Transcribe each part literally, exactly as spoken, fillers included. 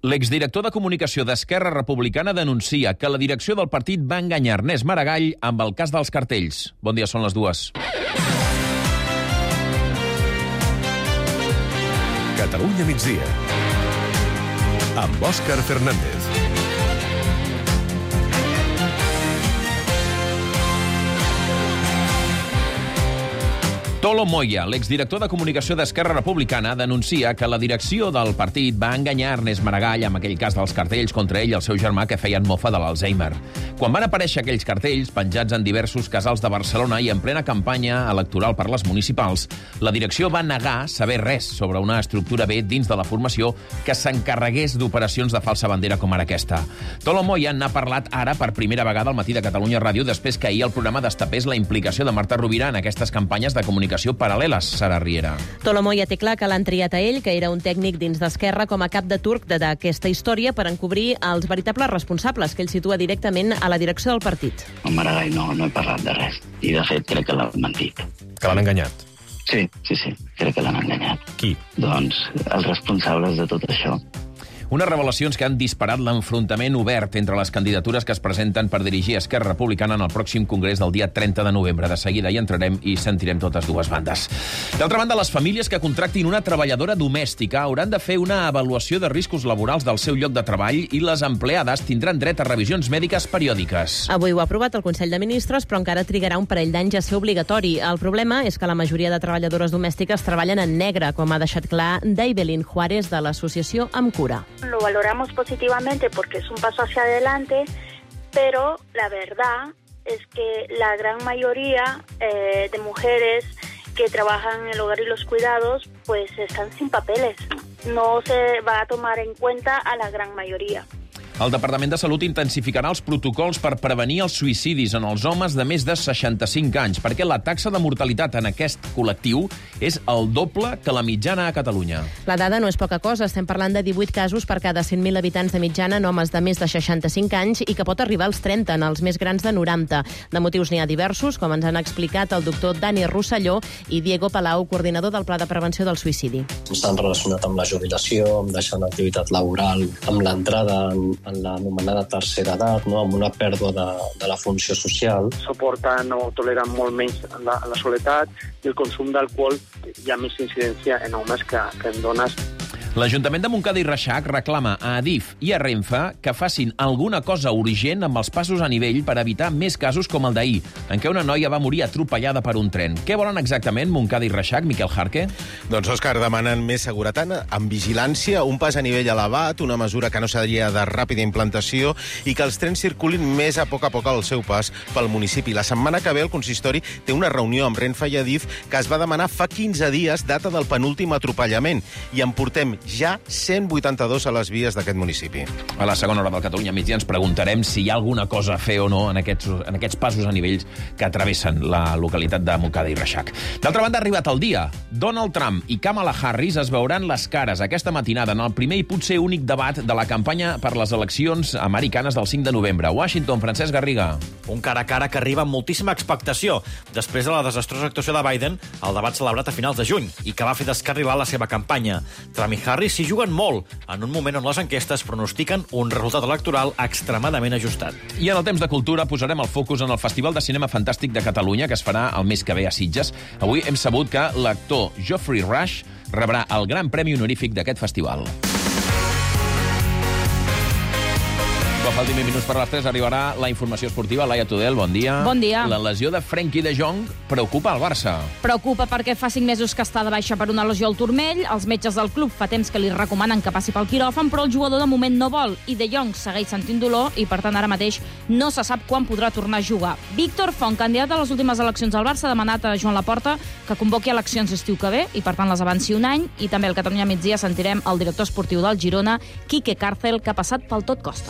L'exdirector de comunicació d'Esquerra Republicana denuncia que la direcció del partit va enganyar Ernest Maragall amb el cas dels cartells. Bon dia, són les dues. Catalunya migdia, amb Òscar Fernández. Tolo Moya, l'exdirector de comunicació d'Esquerra Republicana, denuncia que la direcció del partit va enganyar Ernest Maragall amb aquell cas dels cartells contra ell i el seu germà que feien mofa de l'Alzheimer. Quan van aparèixer aquells cartells, penjats en diversos casals de Barcelona i en plena campanya electoral per les municipals, la direcció va negar saber res sobre una estructura B dins de la formació que s'encarregués d'operacions de falsa bandera com ara aquesta. Tolo Moya n'ha parlat ara per primera vegada al Matí de Catalunya Ràdio després que ahir el programa destapés la implicació de Marta Rovira en aquestes campanyes de comunicació paral·leles, Sara Riera. Tolo Moya té clar que l'han triat a ell, que era un tècnic dins d'Esquerra, com a cap de turc d'aquesta història per encobrir els veritables responsables, que ell situa directament a la direcció del partit. Amb Maragall no, no he parlat de res. I, de fet, crec que l'han mentit. Que l'han enganyat? Sí, sí, sí, crec que l'han enganyat. Qui? Doncs els responsables de tot això. Unes revelacions que han disparat l'enfrontament obert entre les candidatures que es presenten per dirigir Esquerra Republicana en el pròxim congrés del dia trenta de novembre. De seguida hi entrarem i sentirem totes dues bandes. D'altra banda, les famílies que contractin una treballadora domèstica hauran de fer una avaluació de riscos laborals del seu lloc de treball i les empleades tindran dret a revisions mèdiques periòdiques. Avui ho ha aprovat el Consell de Ministres, però encara trigarà un parell d'anys a ser obligatori. El problema és que la majoria de treballadores domèstiques treballen en negre, com ha deixat clar Daibelin Juárez de l'associació Amb Cura. Lo valoramos positivamente porque es un paso hacia adelante, pero la verdad es que la gran mayoría eh, de mujeres que trabajan en el hogar y los cuidados pues están sin papeles. No se va a tomar en cuenta a la gran mayoría. El Departament de Salut intensificarà els protocols per prevenir els suïcidis en els homes de més de seixanta-cinc anys, perquè la taxa de mortalitat en aquest col·lectiu és el doble que la mitjana a Catalunya. La dada no és poca cosa. Estem parlant de divuit casos per cada cent mil habitants de mitjana en homes de més de seixanta-cinc anys i que pot arribar als trenta en els més grans de noranta. De motius n'hi ha diversos, com ens han explicat el doctor Dani Rosselló i Diego Palau, coordinador del Pla de Prevenció del Suïcidi. Estan relacionats amb la jubilació, amb deixar l'activitat laboral, amb l'entrada en en l'anomenada tercera edat, no? Amb una pèrdua de, de la funció social. Suporten o toleren molt menys la, la soledat i el consum d'alcohol hi ha més incidència en homes que, que en dones. L'Ajuntament de Montcada i Reixac reclama a Adif i a Renfe que facin alguna cosa urgent amb els passos a nivell per evitar més casos com el d'ahir, en què una noia va morir atropellada per un tren. Què volen exactament Montcada i Reixac, Miquel Jarque? Doncs, Òscar, demanen més seguretat amb vigilància, un pas a nivell elevat, una mesura que no seria de ràpida implantació i que els trens circulin més a poc a poc al seu pas pel municipi. La setmana que ve el consistori té una reunió amb Renfe i Adif que es va demanar fa quinze dies, data del penúltim atropellament, i en portem ja cent vuitanta-dos a les vies d'aquest municipi. A la segona hora del Catalunya Migdia ens preguntarem si hi ha alguna cosa a fer o no en aquests, en aquests passos a nivells que travessen la localitat de Montcada i Reixac. D'altra banda, ha arribat el dia. Donald Trump i Kamala Harris es veuran les cares aquesta matinada en el primer i potser únic debat de la campanya per les eleccions americanes del cinc de novembre. Washington, Francesc Garriga. Un cara a cara que arriba amb moltíssima expectació. Després de la desastrosa actuació de Biden, el debat celebrat a finals de juny i que va fer descarrilar la seva campanya. Trump i Harris s'hi juguen molt, en un moment on les enquestes pronostiquen un resultat electoral extremadament ajustat. I en el temps de cultura posarem el focus en el Festival de Cinema Fantàstic de Catalunya, que es farà el mes que ve a Sitges. Avui hem sabut que l'actor Geoffrey Rush rebrà el gran premi honorífic d'aquest festival. Quan faltin vint minuts per les tres arribarà la informació esportiva. Laia Tudel, bon dia. Bon dia. La lesió de Frenkie de Jong preocupa el Barça. Preocupa perquè fa cinc mesos que està de baixa per una lesió al turmell. Els metges del club fa temps que li recomanen que passi pel quiròfan, però el jugador de moment no vol. I de Jong segueix sentint dolor i, per tant, ara mateix no se sap quan podrà tornar a jugar. Víctor Font, candidat a les últimes eleccions al Barça, ha demanat a Joan Laporta que convoqui eleccions estiu que ve i, per tant, les avanci un any. I també al Catalunya Migdia sentirem el director esportiu del Girona, Quique Cárcel, que ha passat pel tot costa.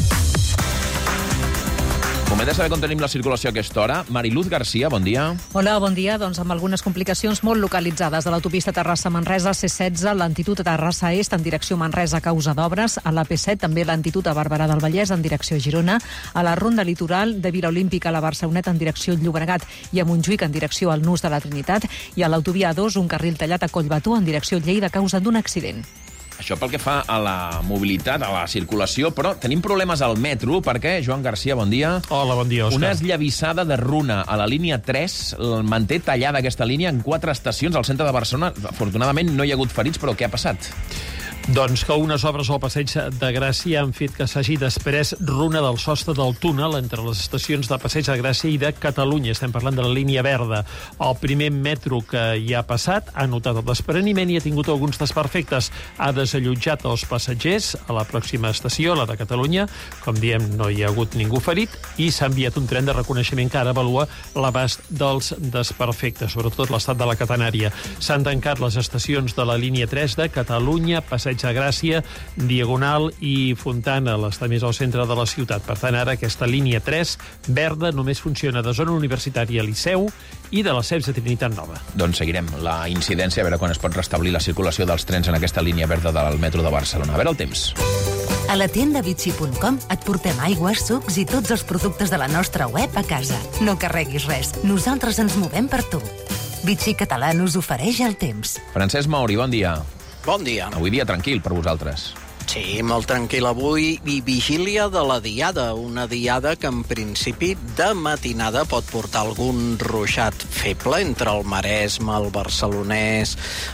Moment de saber com tenim la circulació a aquesta hora. Mariluz Garcia, bon dia. Hola, bon dia. Doncs amb algunes complicacions molt localitzades. A l'autopista Terrassa-Manresa, C setze, lentitud a Terrassa Est en direcció Manresa a causa d'obres. A la P set també lentitud a Barberà del Vallès en direcció Girona. A la ronda litoral de Vila Olímpica a la Barceloneta en direcció Llobregat i a Montjuïc en direcció al Nus de la Trinitat. I a l'autovia A dos un carril tallat a Collbató en direcció Lleida a causa d'un accident. Això pel que fa a la mobilitat, a la circulació, però tenim problemes al metro perquè, Joan Garcia, bon dia. Hola, bon dia, Òscar. Una esllavissada de runa a la línia tres manté tallada aquesta línia en quatre estacions al centre de Barcelona. Afortunadament no hi ha hagut ferits, però què ha passat? Doncs que unes obres al passeig de Gràcia han fet que s'hagi després runa del sostre del túnel entre les estacions de Passeig de Gràcia i de Catalunya. Estem parlant de la línia verda. El primer metro que hi ha passat ha notat el despreniment i ha tingut alguns desperfectes. Ha desallotjat els passatgers a la pròxima estació, la de Catalunya. Com diem, no hi ha hagut ningú ferit i s'ha enviat un tren de reconeixement que ara avalua l'abast dels desperfectes, sobretot l'estat de la catenària. S'han tancat les estacions de la línia tres de Catalunya, Passeig de Gràcia, Diagonal i Fontana, l'està més al centre de la ciutat. Per tant, ara aquesta línia tres, verda, només funciona de zona universitària Liceu i de la C E P S de Trinitat Nova. Doncs seguirem la incidència, a veure quan es pot restablir la circulació dels trens en aquesta línia verda del metro de Barcelona. A veure el temps. A la tienda Vichy punt com et portem aigües, sucs i tots els productes de la nostra web a casa. No carreguis res, nosaltres ens movem per tu. Vichy Català us ofereix el temps. Francesc Mauri, bon dia. Bon dia. Avui dia tranquil per vosaltres. Sí, molt tranquil avui i vigília de la diada, una diada que en principi de matinada pot portar algun ruixat feble entre el Maresme, el Barcelonès,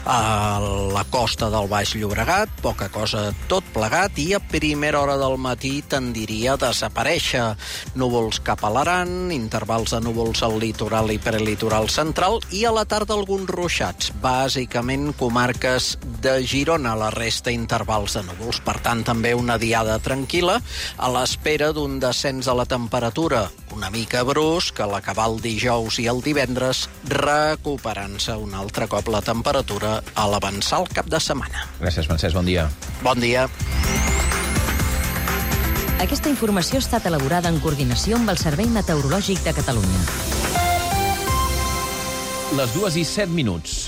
a la costa del Baix Llobregat, poca cosa tot plegat, i a primera hora del matí tendiria a desaparèixer. Núvols cap a l'Aran, intervals de núvols al litoral i prelitoral central, i a la tarda alguns ruixats, bàsicament comarques de Girona, la resta intervals de núvols. Per tant, també una diada tranquil·la, a l'espera d'un descens de la temperatura una mica brusc, a l'acabar el dijous i el divendres, recuperant-se un altre cop la temperatura a l'avançar el cap de setmana. Gràcies, Francesc, bon dia. Bon dia. Aquesta informació ha estat elaborada en coordinació amb el Servei Meteorològic de Catalunya. Les dues i set minuts.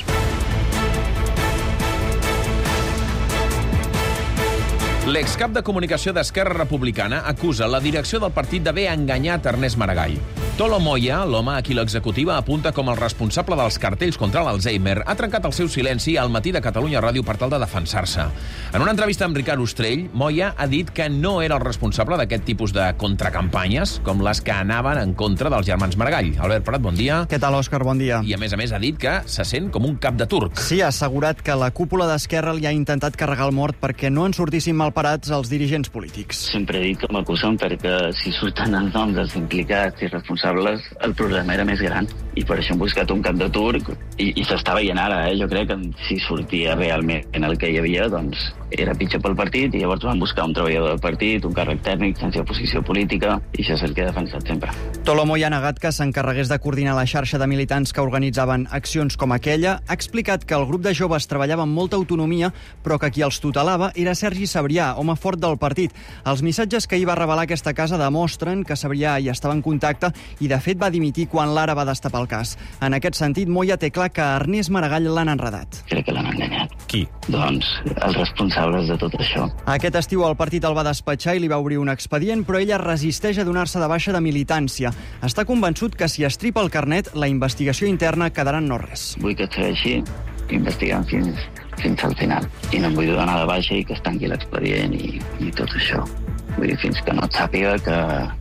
L'excap de comunicació d'Esquerra Republicana acusa la direcció del partit d'haver enganyat Ernest Maragall. Tolo Moya, l'home a qui l'executiva apunta com el responsable dels cartells contra l'Alzheimer, ha trencat el seu silenci al Matí de Catalunya Ràdio per tal de defensar-se. En una entrevista amb Ricard Ostrell, Moya ha dit que no era el responsable d'aquest tipus de contracampanyes, com les que anaven en contra dels germans Maragall. Albert Prat, bon dia. Què tal, Òscar? Bon dia. I a més a més ha dit que se sent com un cap de turc. Sí, ha assegurat que la cúpula d'Esquerra li ha intentat carregar el mort perquè no en sortissin malparats els dirigents polítics. Sempre he dit que m'acusen perquè si surten els noms dels implicats i responsables, el problema era més gran. I per això hem buscat un cap de turc i, i s'està veient ara, eh? Jo crec que si sortia realment en el que hi havia, doncs era pitjor pel partit, i llavors van buscar un treballador del partit, un càrrec tècnic, sense posició política, i això és el que he defensat sempre. Tolo Moya ha negat que s'encarregués de coordinar la xarxa de militants que organitzaven accions com aquella, ha explicat que el grup de joves treballava amb molta autonomia, però que qui els tutelava era Sergi Sabrià, home fort del partit. Els missatges que hi va revelar aquesta casa demostren que Sabrià hi estava en contacte i, de fet, va dimitir quan l'Ara va destapar el cas. En aquest sentit, Moya té clar que Ernest Maragall l'han enredat. Crec que l'han enganyat. Qui? Doncs els responsables de tot això. Aquest estiu el partit el va despatxar i li va obrir un expedient, però ella resisteix a donar-se de baixa de militància. Està convençut que si estripa el carnet, la investigació interna quedarà en no res. Vull que et segueixi investigant fins, fins al final. I no em vull donar de baixa i que es tanqui l'expedient i, i tot això. Vull dir, fins que no et sàpiga que,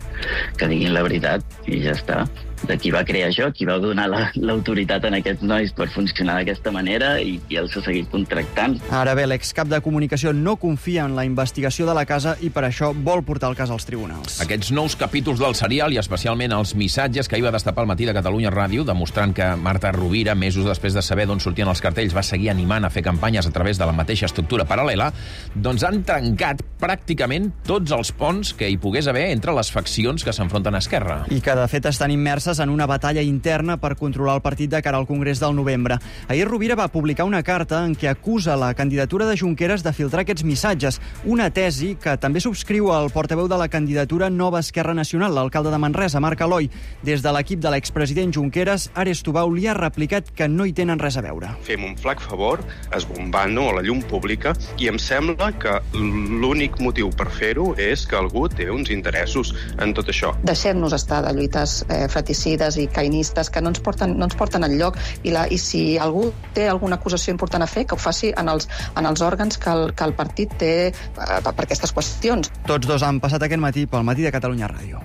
que diguin la veritat i ja està. De qui va crear això, qui va donar l'autoritat la, en aquests nois per funcionar d'aquesta manera i qui els ha seguit contractant. Ara bé, l'excap de comunicació no confia en la investigació de la casa i per això vol portar el cas als tribunals. Aquests nous capítols del serial i especialment els missatges que hi va destapar el Matí de Catalunya Ràdio, demostrant que Marta Rovira, mesos després de saber d'on sortien els cartells, va seguir animant a fer campanyes a través de la mateixa estructura paral·lela, doncs han trencat pràcticament tots els ponts que hi pogués haver entre les faccions que s'enfronten a Esquerra. I que, de fet, estan immerses en una batalla interna per controlar el partit de cara al Congrés del novembre. Ahir Rovira va publicar una carta en què acusa la candidatura de Junqueras de filtrar aquests missatges, una tesi que també subscriu el portaveu de la candidatura Nova Esquerra Nacional, l'alcalde de Manresa, Marc Aloi. Des de l'equip de l'expresident Junqueras, Ares Tubau li ha replicat que no hi tenen res a veure. Fem un flac favor, esbombant-ho a la llum pública, i em sembla que l'únic motiu per fer-ho és que algú té uns interessos. En en tot això. Deixem-nos estar de lluites eh, fratricides i cainistes que no ens porten, no ens porten enlloc, i, la, i si algú té alguna acusació important a fer, que ho faci en els, en els òrgans que el, que el partit té eh, per aquestes qüestions. Tots dos han passat aquest matí pel Matí de Catalunya Ràdio.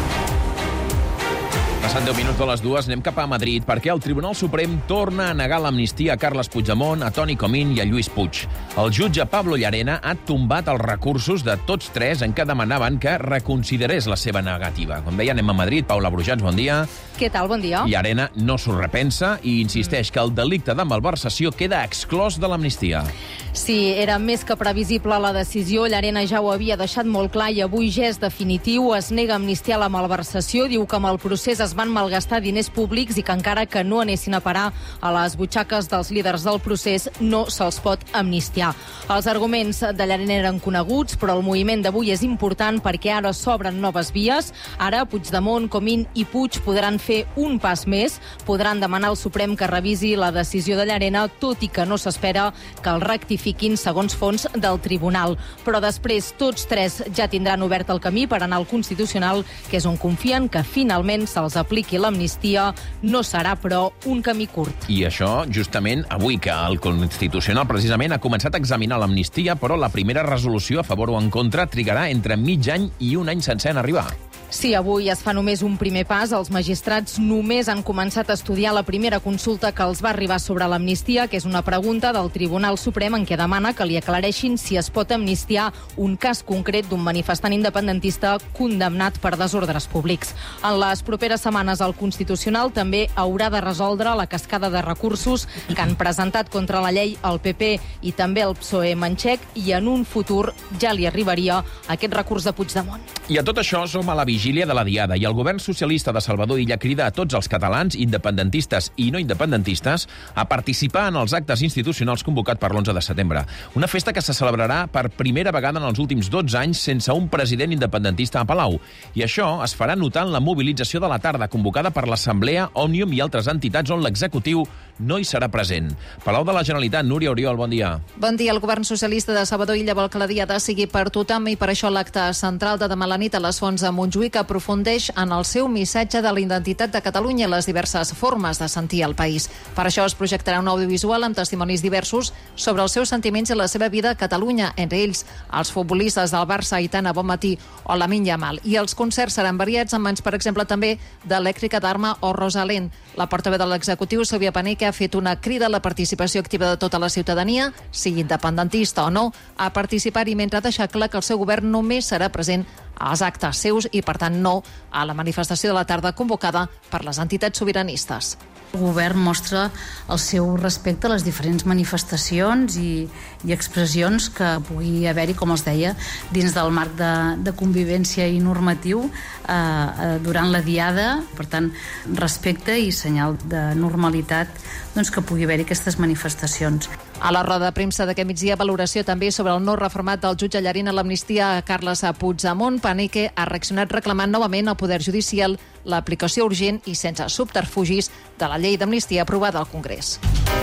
Passant deu minuts de les dues, anem cap a Madrid, perquè el Tribunal Suprem torna a negar l'amnistia a Carles Puigdemont, a Toni Comín i a Lluís Puig. El jutge Pablo Llarena ha tombat els recursos de tots tres en què demanaven que reconsiderés la seva negativa. Com deia, anem a Madrid. Paula Brujans, bon dia. Què tal? Bon dia. Llarena no s'ho repensa i insisteix que el delicte de malversació queda exclòs de l'amnistia. Sí, era més que previsible la decisió. Llarena ja ho havia deixat molt clar i avui ja és definitiu. Es nega a amnistiar la malversació. Diu que amb el procés es van malgastar diners públics i que encara que no anessin a parar a les butxaques dels líders del procés, no se'ls pot amnistiar. Els arguments de Llarena eren coneguts, però el moviment d'avui és important perquè ara s'obren noves vies. Ara Puigdemont, Comín i Puig podran fer un pas més, podran demanar al Suprem que revisi la decisió de Llarena, tot i que no s'espera que el rectifiquin segons fons del tribunal. Però després tots tres ja tindran obert el camí per anar al Constitucional, que és on confien que finalment se'ls apliqui l'amnistia. No serà, però, un camí curt. I això, justament, avui que el Constitucional precisament ha començat a examinar l'amnistia, però la primera resolució a favor o en contra trigarà entre mig any i un any sencer en arribar. Sí, avui es fa només un primer pas. Els magistrats només han començat a estudiar la primera consulta que els va arribar sobre l'amnistia, que és una pregunta del Tribunal Suprem en què demana que li aclareixin si es pot amnistiar un cas concret d'un manifestant independentista condemnat per desordres públics. En les properes setmanes el Constitucional també haurà de resoldre la cascada de recursos que han presentat contra la llei el P P i també el P S O E manxec, i en un futur ja li arribaria aquest recurs de Puigdemont. I a tot això som a la vigília de la Diada i el govern socialista de Salvador Illa crida a tots els catalans, independentistes i no independentistes, a participar en els actes institucionals convocat per l'onze de setembre. Una festa que se celebrarà per primera vegada en els últims dotze anys sense un president independentista a Palau. I això es farà notant la mobilització de la tarda convocada per l'Assemblea, Òmnium i altres entitats on l'executiu no hi serà present. Palau de la Generalitat, Núria Oriol, bon dia. Bon dia. El govern socialista de Salvador Illa vol que la Diada sigui per tothom i per això l'acte central de demà a la nit a les Fonts de Montjuïc aprofundeix en el seu missatge de la identitat de Catalunya i les diverses formes de sentir el país. Per això es projectarà un audiovisual amb testimonis diversos sobre els seus sentiments i la seva vida a Catalunya, entre ells els futbolistes del Barça, Aitana Bonmatí o Lamine Yamal. I els concerts seran variats amb mans, per exemple, també d'Elèctrica d'Arma o Rosalén. La portaveu de l'executiu, Sílvia Paneque, ha fet una crida a la participació activa de tota la ciutadania, sigui independentista o no, a participar-hi mentre deixar clar que el seu govern només serà present als actes seus i, per tant, no a la manifestació de la tarda convocada per les entitats sobiranistes. El govern mostra el seu respecte a les diferents manifestacions i, i expressions que pugui haver-hi, com els deia, dins del marc de, de convivència i normatiu eh, eh, durant la Diada. Per tant, respecte i senyal de normalitat doncs, que pugui haver-hi aquestes manifestacions. A la roda de premsa d'aquest migdia, valoració també sobre el no reformat del jutge Llarena a l'amnistia a Carles Puigdemont. Paneque ha reaccionat reclamant novament al Poder Judicial l'aplicació urgent i sense subterfugis de la llei d'amnistia aprovada al Congrés.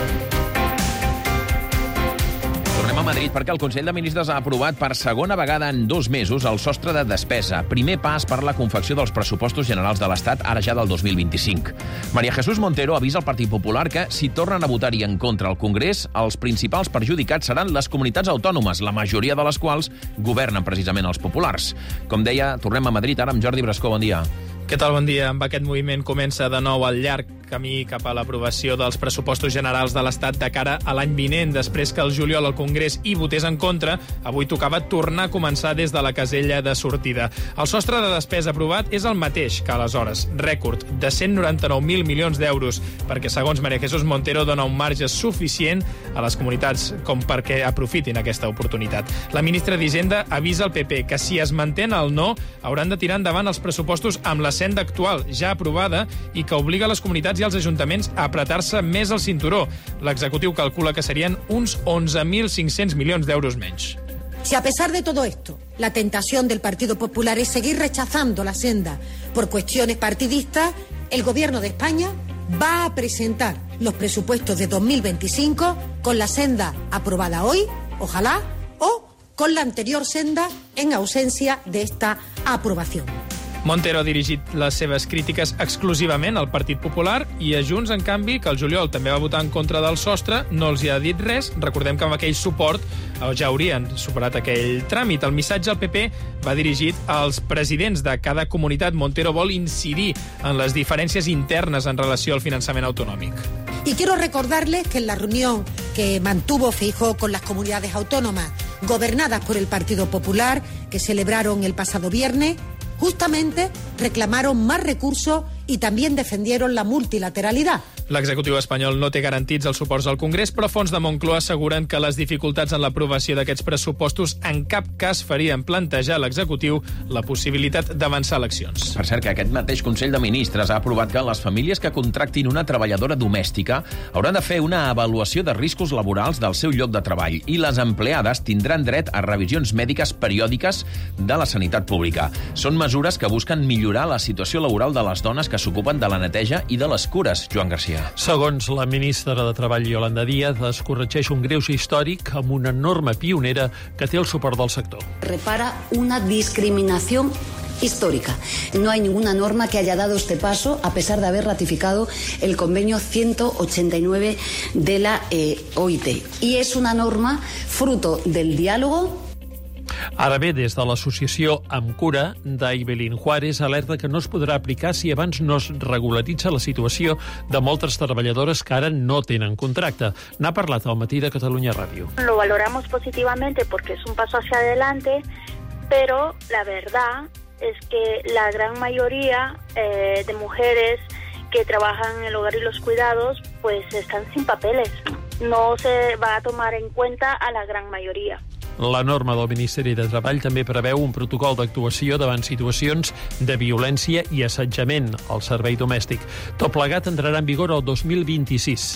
Tornem a Madrid perquè el Consell de Ministres ha aprovat per segona vegada en dos mesos el sostre de despesa. Primer pas per la confecció dels pressupostos generals de l'Estat, ara ja del dos mil vint-i-cinc. María Jesús Montero avisa al Partit Popular que, si tornen a votar-hi en contra al Congrés, els principals perjudicats seran les comunitats autònomes, la majoria de les quals governen precisament els populars. Com deia, tornem a Madrid ara amb Jordi Brascó. Bon dia. Què tal? Bon dia. Amb aquest moviment comença de nou el llarg camí cap a l'aprovació dels pressupostos generals de l'Estat de cara a l'any vinent. Després que el juliol el Congrés hi votés en contra, avui tocava tornar a començar des de la casella de sortida. El sostre de despesa aprovat és el mateix que aleshores, rècord de cent noranta-nou mil milions d'euros, perquè, segons María Jesús Montero, dona un marge suficient a les comunitats com perquè aprofitin aquesta oportunitat. La ministra d'Hisenda avisa al P P que, si es mantén el no, hauran de tirar endavant els pressupostos amb la senda actual, ja aprovada, i que obliga les comunitats i els ajuntaments a apretar-se més el cinturó. L'executiu calcula que serien uns onze mil cinc-cents milions d'euros menys. Si a pesar de todo esto, la tentación del Partido Popular es seguir rechazando la senda por cuestiones partidistas, el Gobierno de España va a presentar los presupuestos de dos mil veinticinco con la senda aprobada hoy, ojalá, o con la anterior senda en ausencia de esta aprobación. Montero ha dirigit les seves crítiques exclusivament al Partit Popular i a Junts, en canvi, que el juliol també va votar en contra del sostre, no els hi ha dit res. Recordem que amb aquell suport ja haurien superat aquell tràmit. El missatge al P P va dirigit als presidents de cada comunitat. Montero vol incidir en les diferències internes en relació al finançament autonòmic. Y quiero recordarles que en la reunión que mantuvo Feijóo con las comunidades autónomas gobernadas por el Partido Popular, que celebraron el pasado viernes, justamente reclamaron más recursos y también defendieron la multilateralidad. L'executiu espanyol no té garantits els suports al Congrés, però fons de Moncloa asseguren que les dificultats en l'aprovació d'aquests pressupostos en cap cas farien plantejar a l'executiu la possibilitat d'avançar eleccions. Per cert, que aquest mateix Consell de Ministres ha aprovat que les famílies que contractin una treballadora domèstica hauran de fer una avaluació de riscos laborals del seu lloc de treball i les empleades tindran dret a revisions mèdiques periòdiques de la sanitat pública. Són mesures que busquen millorar la situació laboral de les dones que s'ocupen de la neteja i de les cures. Joan Garcia. Segons la ministra de Treball, Yolanda Díaz, es corregeix un greuge històric amb una norma pionera que té el suport del sector. Repara una discriminación histórica. No hay ninguna norma que haya dado este paso a pesar de haber ratificado el convenio ciento ochenta y nueve de la eh, O I T. Y es una norma fruto del diálogo. Ara bé, des de l'associació Amb Cura, d'Ibelín Juárez alerta que no es podrà aplicar si abans no es regularitza la situació de moltes treballadores que ara no tenen contracte. N'ha parlat al matí de Catalunya Ràdio. Lo valoramos positivamente porque es un paso hacia adelante, pero la verdad es que la gran mayoría eh, de mujeres que trabajan en el hogar y los cuidados pues están sin papeles. No se va a tomar en cuenta a la gran mayoría. La norma del Ministeri de Treball també preveu un protocol d'actuació davant situacions de violència i assetjament al servei domèstic. Tot plegat entrarà en vigor el dos mil vint-i-sis.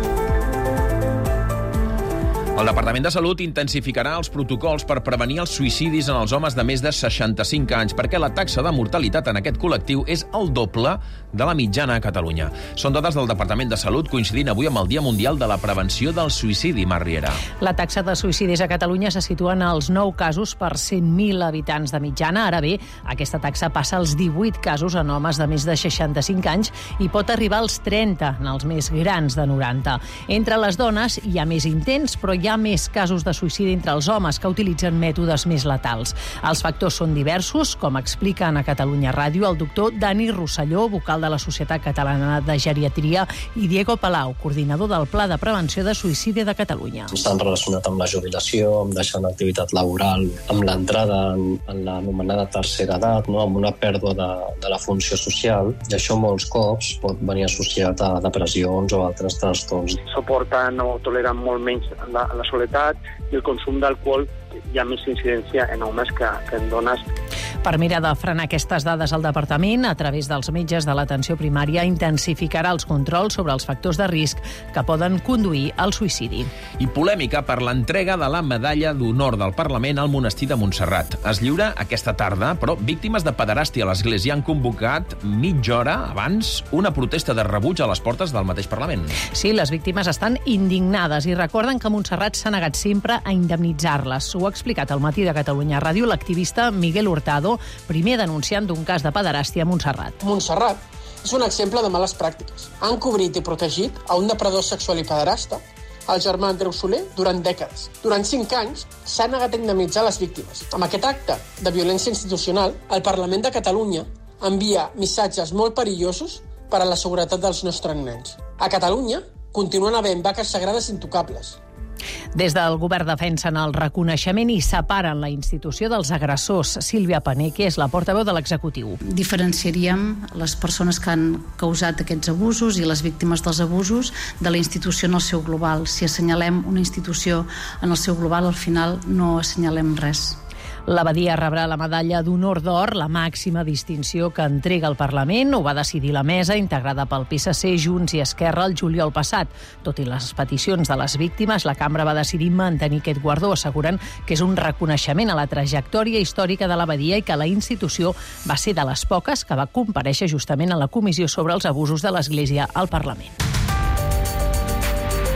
El Departament de Salut intensificarà els protocols per prevenir els suïcidis en els homes de més de seixanta-cinc anys, perquè la taxa de mortalitat en aquest col·lectiu és el doble de la mitjana a Catalunya. Són dades del Departament de Salut coincidint avui amb el Dia Mundial de la Prevenció del Suïcidi, Mar Riera. La taxa de suïcidis a Catalunya se situa en els nou casos per cent mil habitants de mitjana. Ara bé, aquesta taxa passa als divuit casos en homes de més de seixanta-cinc anys i pot arribar als trenta en els més grans de noranta. Entre les dones hi ha més intents, però hi ha més casos de suïcidi entre els homes que utilitzen mètodes més letals. Els factors són diversos, com expliquen a Catalunya Ràdio el doctor Dani Rosselló, vocal de la Societat Catalana de Geriatria, i Diego Palau, coordinador del Pla de Prevenció de Suïcidi de Catalunya. Estan relacionats amb la jubilació, amb deixar l'activitat laboral, amb l'entrada en, en l'anomenada tercera edat, no? Amb una pèrdua de, de la funció social, i això molts cops pot venir associat a depressions o altres trastorns. Suporten o toleren molt menys la, la soledat i el consum d'alcohol. Hi ha més incidència en homes que, que en dones. Per mirar de frenar aquestes dades, el Departament, a través dels metges de l'atenció primària, intensificarà els controls sobre els factors de risc que poden conduir al suïcidi. I polèmica per l'entrega de la medalla d'honor del Parlament al monestir de Montserrat. Es lliura aquesta tarda, però víctimes de pederàstia a l'Església han convocat mitja hora abans una protesta de rebuig a les portes del mateix Parlament. Sí, les víctimes estan indignades i recorden que Montserrat s'ha negat sempre a indemnitzar-les. Ho ha explicat al matí de Catalunya Ràdio l'activista Miguel Hurtado, primer denunciant d'un cas de pederàstia a Montserrat. Montserrat és un exemple de males pràctiques. Han cobrit i protegit a un depredador sexual i pederasta, el germà Andreu Soler, durant dècades. Durant cinc anys s'ha negat a indemnitzar les víctimes. Amb aquest acte de violència institucional, el Parlament de Catalunya envia missatges molt perillosos per a la seguretat dels nostres nens. A Catalunya continuen havent vaques sagrades intocables. Des del govern defensen el reconeixement i separen la institució dels agressors. Sílvia Paneque és la portaveu de l'executiu. Diferenciaríem les persones que han causat aquests abusos i les víctimes dels abusos de la institució en el seu global. Si assenyalem una institució en el seu global, al final no assenyalem res. L'Abadia rebrà la medalla d'honor d'or, la màxima distinció que entrega el Parlament. Ho va decidir la mesa, integrada pel P S C, Junts i Esquerra el juliol passat. Tot i les peticions de les víctimes, la cambra va decidir mantenir aquest guardó, asseguren que és un reconeixement a la trajectòria històrica de l'Abadia i que la institució va ser de les poques que va comparèixer justament a la comissió sobre els abusos de l'Església al Parlament.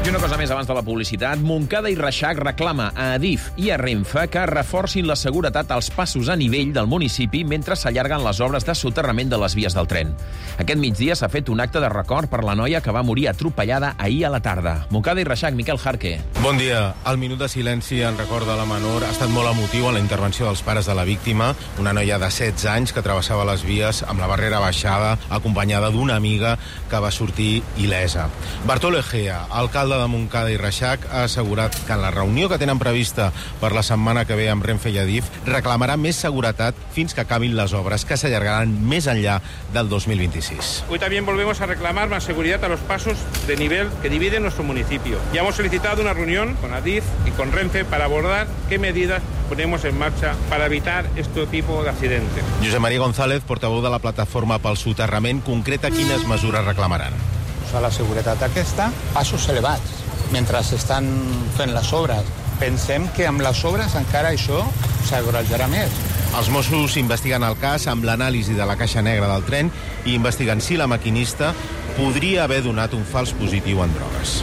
I una cosa més abans de la publicitat. Montcada i Reixac reclama a Adif i a Renfe que reforcin la seguretat als passos a nivell del municipi mentre s'allarguen les obres de soterrament de les vies del tren. Aquest migdia s'ha fet un acte de record per la noia que va morir atropellada ahir a la tarda. Montcada i Reixac, Miquel Jarque. Bon dia. El minut de silenci en record de la menor ha estat molt emotiu en la intervenció dels pares de la víctima, una noia de setze anys que travessava les vies amb la barrera baixada, acompanyada d'una amiga que va sortir il·lesa. Bartolo Egea, alcalde de Montcada i Reixac, ha assegurat que en la reunió que tenen prevista per la setmana que ve amb Renfe i Adif reclamarà més seguretat fins que acabin les obres, que s'allargaran més enllà del dos mil vint-i-sis. Hoy también volvemos a reclamar más seguridad a los pasos de nivel que dividen nuestro municipio. Ya hemos solicitado una reunión con Adif y con Renfe para abordar qué medidas ponemos en marcha para evitar este tipo de accidentes. Josep María González, portaveu de la plataforma pel soterrament, concreta quines mesures reclamaran. A la seguretat aquesta, passos elevats, mentre s'estan fent les obres. Pensem que amb les obres encara això s'agrejarà més. Els Mossos investiguen el cas amb l'anàlisi de la caixa negra del tren i investiguen si la maquinista podria haver donat un fals positiu en drogues.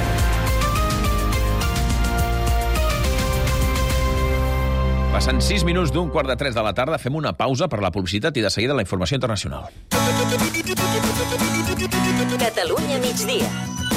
Passant sis minuts d'un quart de tres de la tarda, fem una pausa per la publicitat i de seguida la informació internacional. Catalunya migdia.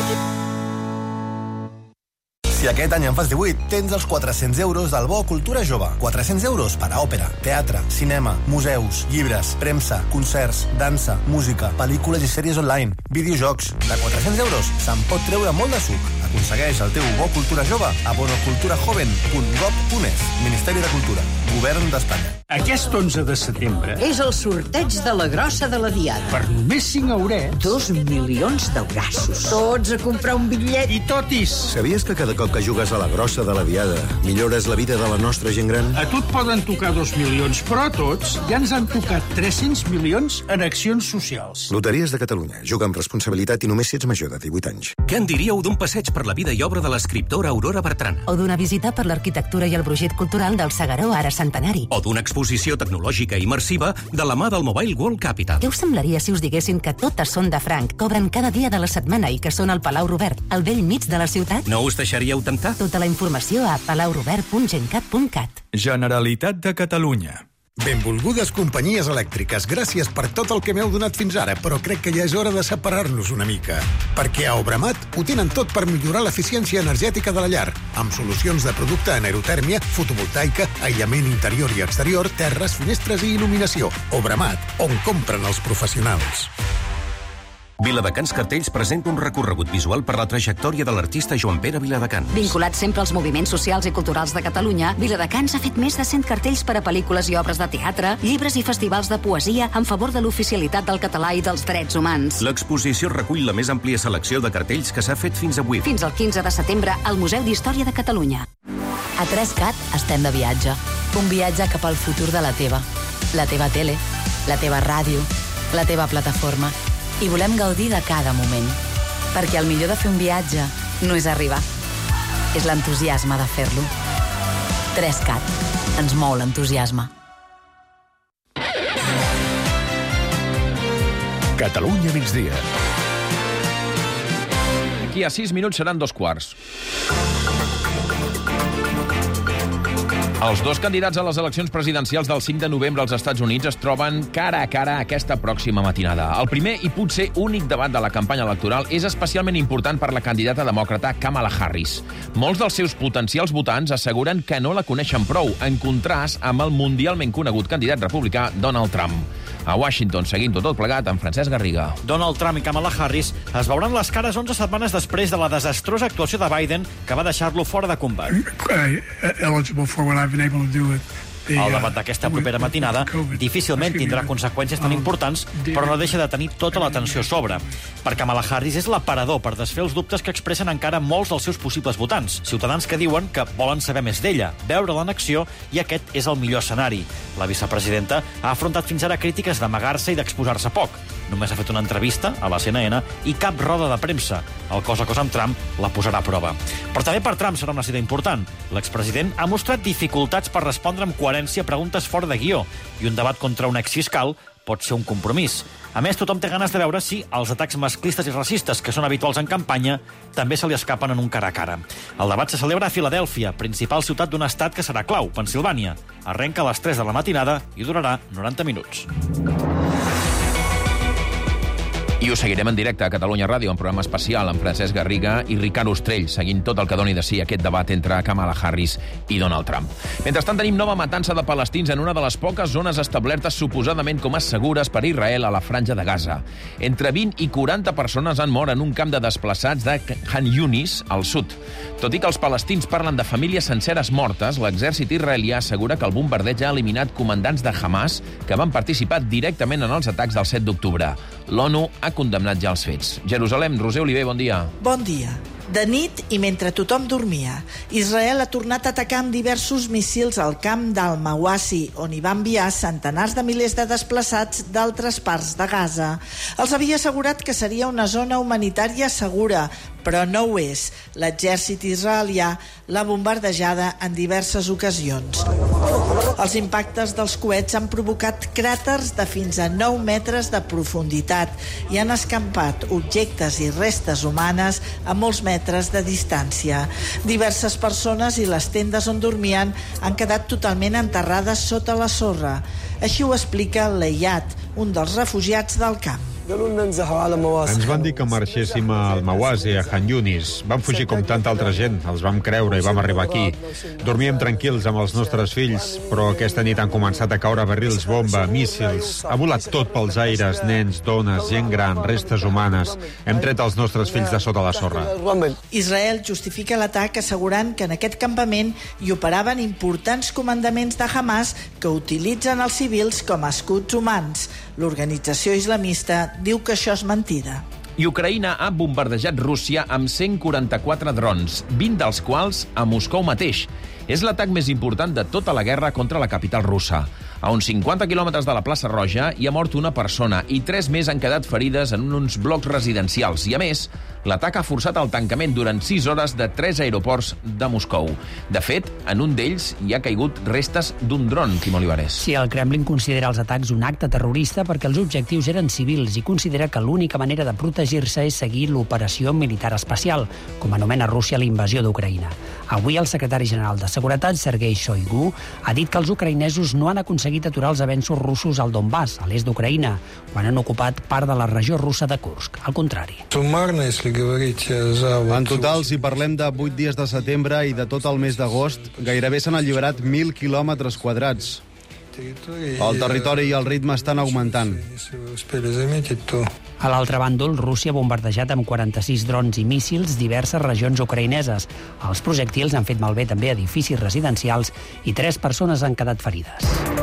Si aquest any en fas divuit, tens els quatre-cents euros del Bo Cultura Jove. quatre-cents euros per a òpera, teatre, cinema, museus, llibres, premsa, concerts, dansa, música, pel·lícules i sèries online, videojocs. De quatre-cents euros se'n pot treure molt de suc. Aconsegueix el teu Bo Cultura Jove a bonoculturajoven punt gov punt es. Ministeri de Cultura. Govern d'Espanya. Aquest onze de setembre és el sorteig de la grossa de la Diada. Per només cinc eurets... Dos milions d'aurassos. Tots a comprar un bitllet. I totis. Sabies que cada cop que jugues a la grossa de la Diada millores la vida de la nostra gent gran? A tu et poden tocar dos milions, però a tots ja ens han tocat tres-cents milions en accions socials. Loteries de Catalunya. Juga amb responsabilitat i només si ets major de divuit anys. Què en diríeu d'un passeig per la vida i obra de l'escriptora Aurora Bertrana? O d'una visita per l'arquitectura i el brogit cultural del Segaró, ara centenari. O d'una exposició tecnològica immersiva de la mà del Mobile World Capital. Què us semblaria si us diguessin que totes són de franc, cobren cada dia de la setmana i que són al Palau Robert, al vell mig de la ciutat? No us deixaríeu tentar? Tota la informació a palaurobert punt gencat punt cat. Generalitat de Catalunya. Benvolgudes companyies elèctriques, gràcies per tot el que m'heu donat fins ara, però crec que ja és hora de separar-nos una mica. Perquè a Obramat ho tenen tot per millorar l'eficiència energètica de la llar, amb solucions de producte en aerotèrmia, fotovoltaica, aïllament interior i exterior, terres, finestres i il·luminació. Obramat, on compren els professionals. Viladecans Cartells presenta un recorregut visual per la trajectòria de l'artista Joan Pere Viladecans. Vinculat sempre als moviments socials i culturals de Catalunya, Viladecans ha fet més de cent cartells per a pel·lícules i obres de teatre, llibres i festivals de poesia en favor de l'oficialitat del català i dels drets humans. L'exposició recull la més àmplia selecció de cartells que s'ha fet fins avui. Fins al quinze de setembre al Museu d'Història de Catalunya. A tres cat estem de viatge. Un viatge cap al futur de la teva. La teva tele, la teva ràdio, la teva plataforma. I volem gaudir de cada moment. Perquè el millor de fer un viatge no és arribar. És l'entusiasme de fer-lo. tres cat. Ens mou l'entusiasme. Catalunya migdia. Aquí a sis minuts seran dos quarts. Els dos candidats a les eleccions presidencials del cinc de novembre als Estats Units es troben cara a cara aquesta pròxima matinada. El primer i potser únic debat de la campanya electoral és especialment important per la candidata demòcrata Kamala Harris. Molts dels seus potencials votants asseguren que no la coneixen prou, en contrast amb el mundialment conegut candidat republicà Donald Trump. A Washington, seguint-ho tot plegat, amb Francesc Garriga. Donald Trump i Kamala Harris es veuran les cares onze setmanes després de la desastrosa actuació de Biden que va deixar-lo fora de combat. eligible for what I've been able to do with El debat d'aquesta propera matinada difícilment tindrà conseqüències tan importants, però no deixa de tenir tota l'atenció a sobre. Per Kamala Harris és l'aparador per desfer els dubtes que expressen encara molts dels seus possibles votants. Ciutadans que diuen que volen saber més d'ella, veure-la en acció, i aquest és el millor escenari. La vicepresidenta ha afrontat fins ara crítiques d'amagar-se i d'exposar-se poc. Només ha fet una entrevista a la C N N i cap roda de premsa. El cos a cos amb Trump la posarà a prova. Però també per Trump serà una cita important. L'expresident ha mostrat dificultats per respondre amb coherència a preguntes fora de guió, i un debat contra un exfiscal pot ser un compromís. A més, tothom té ganes de veure si els atacs masclistes i racistes, que són habituals en campanya, també se li escapen en un cara a cara. El debat se celebra a Filadèlfia, principal ciutat d'un estat que serà clau, Pennsilvània. Arrenca a les tres de la matinada i durarà noranta minuts. I us seguirem en directe a Catalunya Ràdio, un programa especial amb Francesc Garriga i Ricard Ostrell, seguint tot el que doni de si aquest debat entre Kamala Harris i Donald Trump. Mentrestant, tenim nova matança de palestins en una de les poques zones establertes suposadament com a segures per Israel a la Franja de Gaza. Entre vint i quaranta persones han mort en un camp de desplaçats de Khan Yunis, al sud. Tot i que els palestins parlen de famílies senceres mortes, l'exèrcit israelià assegura que el bombardeig ha eliminat comandants de Hamas que van participar directament en els atacs del set d'octubre. L'ONU ha condemnat ja els fets. Jerusalem, Roser Oliver, bon dia. Bon dia. De nit i mentre tothom dormia, Israel ha tornat a atacar amb diversos míssils al camp d'Al-Mawasi, on hi va enviar centenars de milers de desplaçats d'altres parts de Gaza. Els havia assegurat que seria una zona humanitària segura, però no ho és. L'exèrcit israelià l'ha bombardejada en diverses ocasions. Els impactes dels coets han provocat cràters de fins a nou metres de profunditat i han escampat objectes i restes humanes a molts metres de distància. Diverses persones i les tendes on dormien han quedat totalment enterrades sota la sorra. Així ho explica Leyat, un dels refugiats del camp. Ens van dir que marxéssim al Mawasi, a Khan Yunis. Vam fugir com tanta altra gent, els vam creure i vam arribar aquí. Dormíem tranquils amb els nostres fills, però aquesta nit han començat a caure barrils bomba, míssils. Ha volat tot pels aires, nens, dones, gent gran, restes humanes. Hem tret els nostres fills de sota la sorra. Israel justifica l'atac assegurant que en aquest campament hi operaven importants comandaments de Hamas que utilitzen els civils com a escuts humans. L'organització islamista diu que això és mentida. I Ucraïna ha bombardejat Rússia amb cent quaranta-quatre drons, vint dels quals a Moscou mateix. És l'atac més important de tota la guerra contra la capital russa. A uns cinquanta quilòmetres de la plaça Roja hi ha mort una persona i tres més han quedat ferides en uns blocs residencials. I, a més, l'atac ha forçat el tancament durant sis hores de tres aeroports de Moscou. De fet, en un d'ells hi ha caigut restes d'un dron, Quim Olivares. Sí, el Kremlin considera els atacs un acte terrorista perquè els objectius eren civils i considera que l'única manera de protegir-se és seguir l'operació militar especial, com anomena Rússia la invasió d'Ucraïna. Avui el secretari general de Seguretat, Sergei Shoigu, ha dit que els ucraïnesos no han aconseguit aturar els avenços russos al Donbass, a l'est d'Ucraïna, quan han ocupat part de la regió russa de Kursk. Al contrari. En total, si parlem de vuit dies de setembre i de tot el mes d'agost, gairebé s'han alliberat mil quilòmetres quadrats. El territori i el ritme estan augmentant. A l'altre bàndol, Rússia ha bombardejat amb quaranta-sis drons i míssils diverses regions ucraïneses. Els projectils han fet malbé també edificis residencials i tres persones han quedat ferides.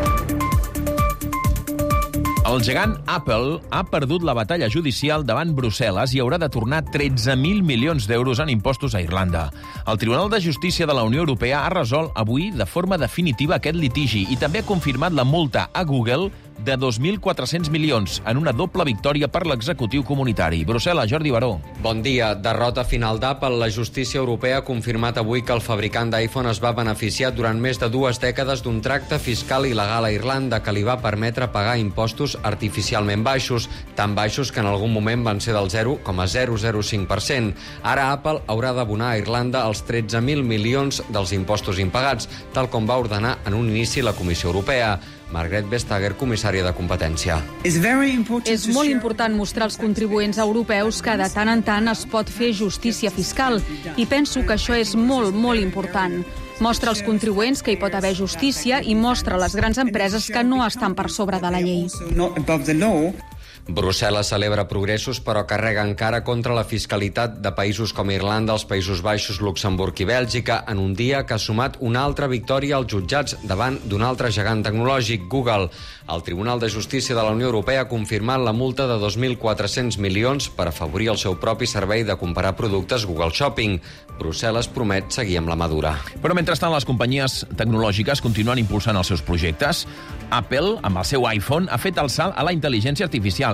El gegant Apple ha perdut la batalla judicial davant Brussel·les i haurà de tornar tretze mil milions d'euros en impostos a Irlanda. El Tribunal de Justícia de la Unió Europea ha resolt avui de forma definitiva aquest litigi i també ha confirmat la multa a Google de dos mil quatre-cents milions, en una doble victòria per l'executiu comunitari. Brussel·les, Jordi Baró. Bon dia. Derrota final d'Apple. La justícia europea ha confirmat avui que el fabricant d'iPhone es va beneficiar durant més de dues dècades d'un tracte fiscal il·legal a Irlanda que li va permetre pagar impostos artificialment baixos, tan baixos que en algun moment van ser del zero coma zero zero cinc per cent. Ara Apple haurà d'abonar a Irlanda els tretze mil milions dels impostos impagats, tal com va ordenar en un inici la Comissió Europea. Margrethe Vestager, comissària de Competència. És molt important mostrar als contribuents europeus que de tant en tant es pot fer justícia fiscal i penso que això és molt, molt important. Mostra als contribuents que hi pot haver justícia i mostra a les grans empreses que no estan per sobre de la llei. Brussel·les celebra progressos, però carrega encara contra la fiscalitat de països com Irlanda, els Països Baixos, Luxemburg i Bèlgica, en un dia que ha sumat una altra victòria als jutjats davant d'un altre gegant tecnològic, Google. El Tribunal de Justícia de la Unió Europea ha confirmat la multa de dos mil quatre-cents milions per afavorir el seu propi servei de comparar productes Google Shopping. Brussel·les promet seguir amb la mà dura. Però mentrestant, les companyies tecnològiques continuen impulsant els seus projectes. Apple, amb el seu iPhone, ha fet el salt a la intel·ligència artificial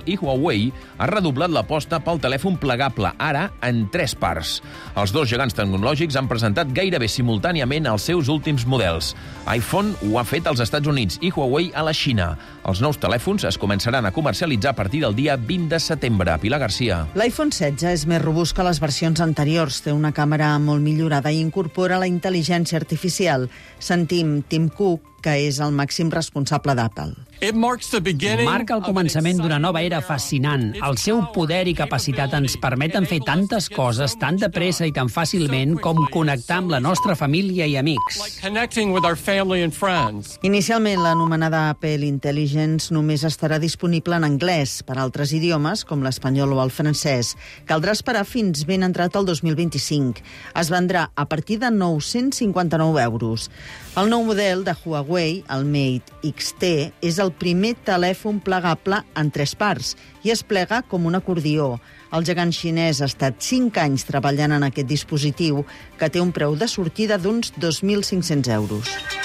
Social i Huawei ha redoblat l'aposta pel telèfon plegable, ara en tres parts. Els dos gegants tecnològics han presentat gairebé simultàniament els seus últims models. iPhone ho ha fet als Estats Units i Huawei a la Xina. Els nous telèfons es començaran a comercialitzar a partir del dia vint de setembre. Pilar Garcia. L'iPhone setze és més robust que les versions anteriors. Té una càmera molt millorada i incorpora la intel·ligència artificial. Sentim Tim Cook, que és el màxim responsable d'Apple. Marca el començament d'una nova era fascinant. El seu poder i capacitat ens permeten fer tantes coses tan de pressa i tan fàcilment com connectar amb la nostra família i amics. Inicialment, l'anomenada Apple Intelligence només estarà disponible en anglès. Per altres idiomes, com l'espanyol o el francès, caldrà esperar fins ben entrat el dos mil vint-i-cinc. Es vendrà a partir de nou-cents cinquanta-nou euros. El nou model de Huawei, el Mate X T, és el primer telèfon plegable en tres parts i es plega com un acordió. El gegant xinès ha estat cinc anys treballant en aquest dispositiu, que té un preu de sortida d'uns dos mil cinc-cents euros.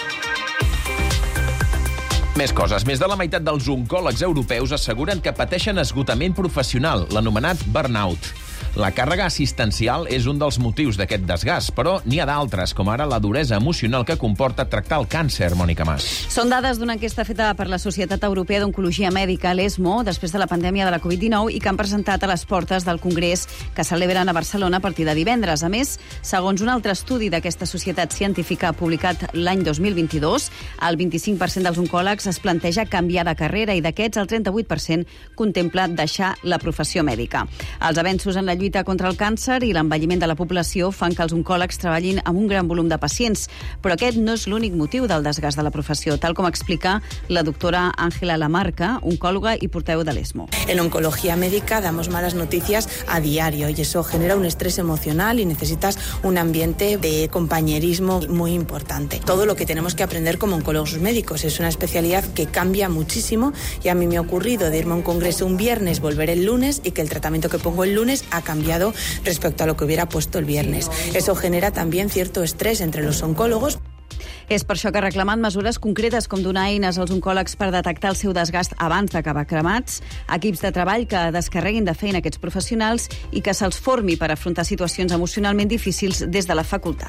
Més coses. Més de la meitat dels oncòlegs europeus asseguren que pateixen esgotament professional, l'anomenat burnout. La càrrega assistencial és un dels motius d'aquest desgast, però n'hi ha d'altres, com ara la duresa emocional que comporta tractar el càncer, Mònica Mas. Són dades d'una enquesta feta per la Societat Europea d'Oncologia Mèdica, l'ESMO, després de la pandèmia de la covid dinou i que han presentat a les portes del Congrés que celebren a Barcelona a partir de divendres. A més, segons un altre estudi d'aquesta societat científica publicat l'any dos mil vint-i-dos, el vint-i-cinc per cent dels oncòlegs es planteja canviar de carrera i d'aquests el trenta-vuit per cent contempla deixar la professió mèdica. Els avenços en la lluita contra el càncer i l'envelliment de la població fan que els oncòlegs treballin amb un gran volum de pacients, però aquest no és l'únic motiu del desgast de la professió, tal com explica la doctora Ángela Lamarca, oncòloga i portaveu de l'ESMO. En oncología médica damos malas noticias a diario y eso genera un estrés emocional y necesitas un ambiente de compañerismo muy importante. Todo lo que tenemos que aprender como oncólogos médicos es una especialidad que cambia muchísimo y a mí me ha ocurrido de irme a un congreso un viernes, volver el lunes y que el tratamiento que pongo el lunes ha cambiado respecto a lo que hubiera puesto el viernes. Eso genera también cierto estrés entre los oncólogos. És per això que ha reclamat mesures concretes com donar eines als oncòlegs per detectar el seu desgast abans d'acabar cremats, equips de treball que descarreguin de feina aquests professionals i que se'ls formi per afrontar situacions emocionalment difícils des de la facultat.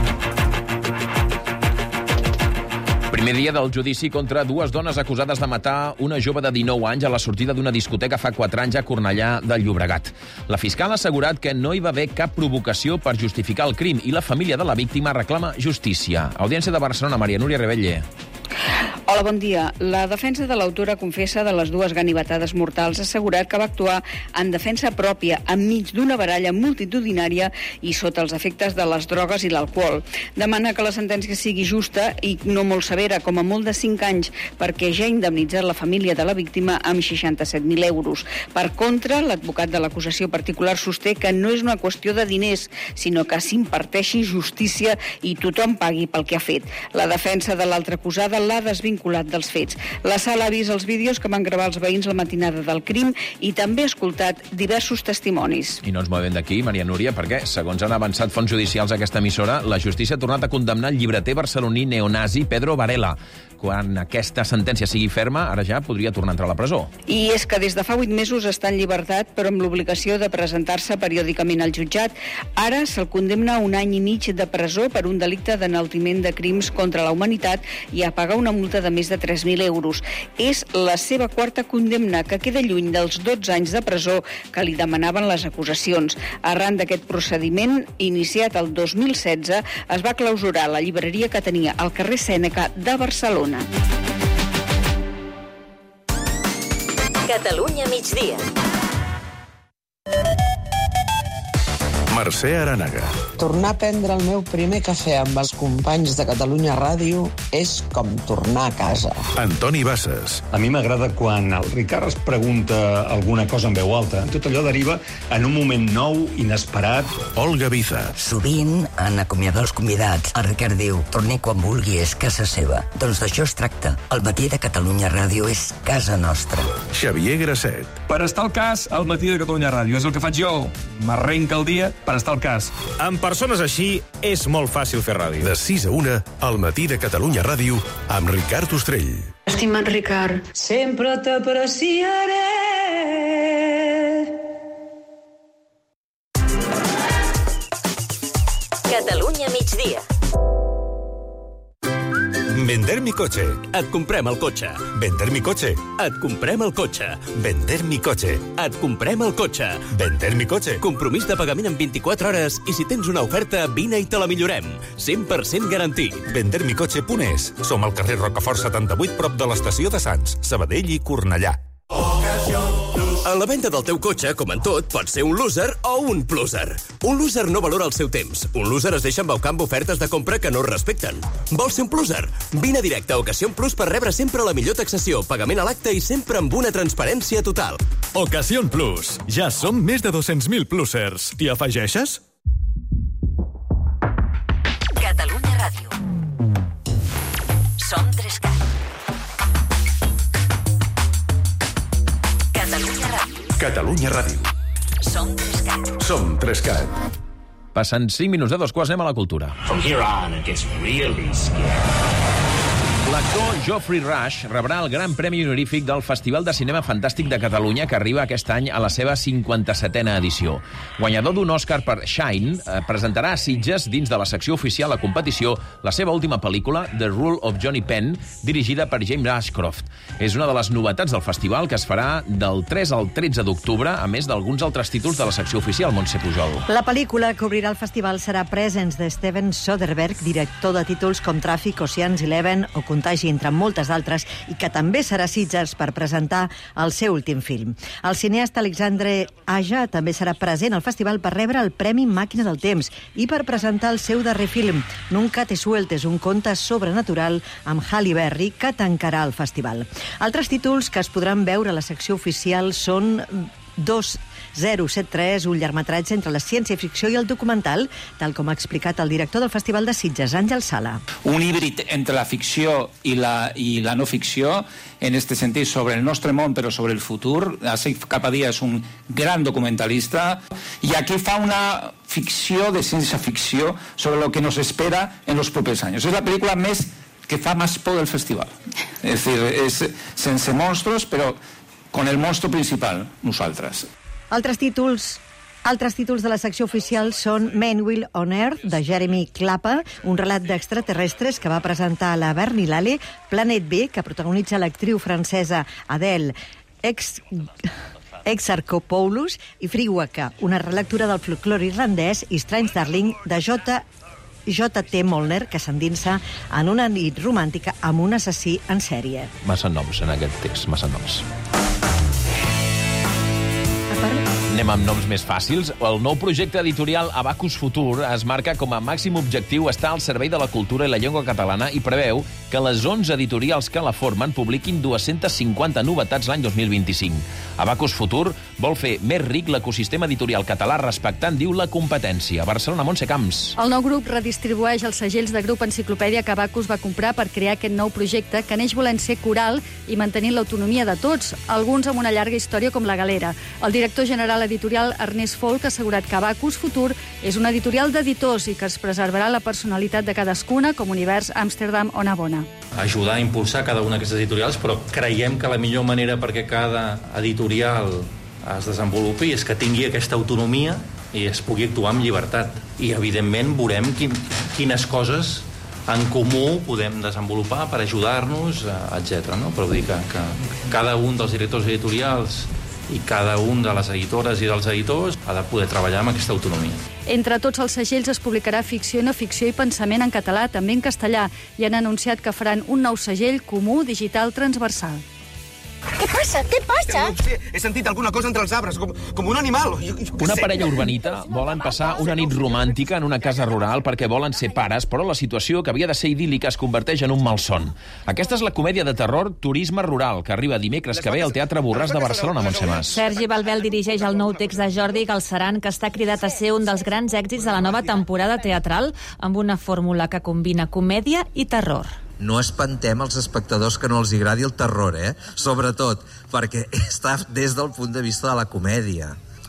Primer dia del judici contra dues dones acusades de matar una jove de dinou anys a la sortida d'una discoteca fa quatre anys a Cornellà del Llobregat. La fiscal ha assegurat que no hi va haver cap provocació per justificar el crim i la família de la víctima reclama justícia. Audiència de Barcelona, Maria Núria Rebelle. Hola, bon dia. La defensa de l'autora confessa de les dues ganivetades mortals ha assegurat que va actuar en defensa pròpia enmig d'una baralla multitudinària i sota els efectes de les drogues i l'alcohol. Demana que la sentència sigui justa i no molt severa, com a molt de cinc anys, perquè ja ha indemnitzat la família de la víctima amb seixanta-set mil euros. Per contra, l'advocat de l'acusació particular sosté que no és una qüestió de diners, sinó que s'imparteixi justícia i tothom pagui pel que ha fet. La defensa de l'altra acusada l'ha desvinculat dels fets. La sala ha vist els vídeos que van gravar els veïns la matinada del crim i també ha escoltat diversos testimonis. I no ens movem d'aquí, Maria Núria, perquè, segons han avançat fonts judicials d'aquesta emissora, la justícia ha tornat a condemnar el llibreter barceloní neonazi Pedro Varela. Quan aquesta sentència sigui ferma, ara ja podria tornar a entrar a la presó. I és que des de fa vuit mesos està en llibertat, però amb l'obligació de presentar-se periòdicament al jutjat. Ara se'l condemna a un any i mig de presó per un delicte d'enaltiment de crims contra la humanitat i a pagar una multa de més de tres mil euros. És la seva quarta condemna, que queda lluny dels dotze anys de presó que li demanaven les acusacions. Arran d'aquest procediment, iniciat el dos mil setze, es va clausurar la llibreria que tenia al carrer Sèneca de Barcelona. Catalunya migdia. Mercè Aranaga. Tornar a prendre el meu primer cafè amb els companys de Catalunya Ràdio és com tornar a casa. Antoni Bassas. A mi m'agrada quan el Ricard es pregunta alguna cosa en veu alta. Tot allò deriva en un moment nou, inesperat. Olga Biza. Sovint, en acomiadar els convidats, el Ricard diu torni quan vulgui, és casa seva. Doncs d'això es tracta. El matí de Catalunya Ràdio és casa nostra. Xavier Grasset. Per estar al cas, el matí de Catalunya Ràdio és el que faig jo. M'arrenca el dia per estar al cas. Amb persones així, és molt fàcil fer ràdio. De sis a una, al matí de Catalunya Ràdio, amb Ricard Ostrell. Estimat Ricard, sempre t'apreciaré. Catalunya migdia. Vender mi coche. Et comprem el cotxe. Vender mi coche. Et comprem el cotxe. Vender mi coche. Et comprem el cotxe. Vender mi coche. Compromís de pagament en vint-i-quatre hores i si tens una oferta, vine i te la millorem. cent per cent garantit. vender mi coche punt es. Som al carrer Rocafort setanta-vuit, prop de l'estació de Sants, Sabadell i Cornellà. A la venda del teu cotxe, com en tot, pots ser un loser o un pluser. Un loser no valora el seu temps. Un loser es deixa embaucar amb ofertes de compra que no es respecten. Vols ser un pluser? Vine directe a Ocasión Plus per rebre sempre la millor taxació, pagament a l'acte i sempre amb una transparència total. Ocasión Plus. Ja som més de dos-cents mil plusers. T'hi afegeixes? Catalunya Ràdio. Som Trescat. Catalunya Ràdio. Catalunya Ràdio. Som Trescat. Som Trescat. Passen cinc minuts de dos quarts, anem a la cultura. From here on, it gets really scary. L'actor Geoffrey Rush rebrà el Gran Premi Honorífic del Festival de Cinema Fantàstic de Catalunya, que arriba aquest any a la seva cinquanta-setena edició. Guanyador d'un Òscar per Shine, eh, presentarà a Sitges, dins de la secció oficial a competició, la seva última pel·lícula, The Rule of Johnny Penn, dirigida per James Ashcroft. És una de les novetats del festival, que es farà del tres al tretze d'octubre, a més d'alguns altres títols de la secció oficial, Montse Pujol. La pel·lícula que obrirà el festival serà Presence, de Steven Soderbergh, director de títols com Tràfic, Ocean's Eleven o Contagi, entre moltes altres, i que també serà a Sitges per presentar el seu últim film. El cineasta Alexandre Aja també serà present al festival per rebre el Premi Màquina del Temps i per presentar el seu darrer film, Nunca te sueltes, un conte sobrenatural amb Halle Berry, que tancarà el festival. Altres títols que es podran veure a la secció oficial són dos zero set tres, un llargmetratge entre la ciència-ficció i el documental, tal com ha explicat el director del Festival de Sitges, Àngel Sala. Un híbrid entre la ficció i la, i la no ficció, en este sentit, sobre el nostre món, però sobre el futur. Asif Kapadia és un gran documentalista i aquí fa una ficció de ciència-ficció sobre lo que nos espera en los propers anys. És la pel·lícula més que fa més por del festival. És dir, és sense monstruos, però con el monstruo principal, nosaltres. Altres títols Altres títols de la secció oficial són Meanwhile on Earth, de Jeremy Clapper, un relat d'extraterrestres que va presentar a la Berlinale, Planet B, que protagonitza l'actriu francesa Adele Ex... Exarchopoulos, i Free Waka, una relectura del folclore irlandès, i Strange Darling, de J. J T Molnar, que s'endinsa en una nit romàntica amb un assassí en sèrie. Massa noms en aquest text, massa noms. Anem amb noms més fàcils. El nou projecte editorial Abacus Futur es marca com a màxim objectiu estar al servei de la cultura i la llengua catalana i preveu que les onze editorials que la formen publiquin dues-centes cinquanta novetats l'any dos mil vint-i-cinc. Abacus Futur vol fer més ric l'ecosistema editorial català respectant, diu, la competència. Barcelona, Montse Camps. El nou grup redistribueix els segells de Grup Enciclopèdia que Abacus va comprar per crear aquest nou projecte, que neix volent ser coral i mantenint l'autonomia de tots, alguns amb una llarga història com La Galera. El director general editorial Ernest Folk ha assegurat que Abacus Futur és una editorial d'editors i que es preservarà la personalitat de cadascuna, com Univers, Amsterdam o Navona. Ajudar a impulsar cada una d'aquestes editorials, però creiem que la millor manera perquè cada editorial es desenvolupi és que tingui aquesta autonomia i es pugui actuar amb llibertat. I, evidentment, veurem quin, quines coses en comú podem desenvolupar per ajudar-nos, etcètera. No? Però dir que, que cada un dels directors editorials i cada un de les editores i dels editors ha de poder treballar amb aquesta autonomia. Entre tots els segells es publicarà ficció, no ficció i pensament en català, també en castellà, i han anunciat que faran un nou segell comú digital transversal. Què passa? Què passa? No sé, he sentit alguna cosa entre els arbres, com, com un animal. Jo, jo una sé. parella urbanita volen passar una nit romàntica en una casa rural perquè volen ser pares, però la situació, que havia de ser idíl·lica, es converteix en un malson. Aquesta és la comèdia de terror Turisme Rural, que arriba dimecres que ve al Teatre Borràs de Barcelona, Montse Mas. Sergi Balbel dirigeix el nou text de Jordi Galceran, que està cridat a ser un dels grans èxits de la nova temporada teatral, amb una fórmula que combina comèdia i terror. No espantem els espectadors que no els agradi el terror, eh? Sobretot perquè està des del punt de vista de la comèdia.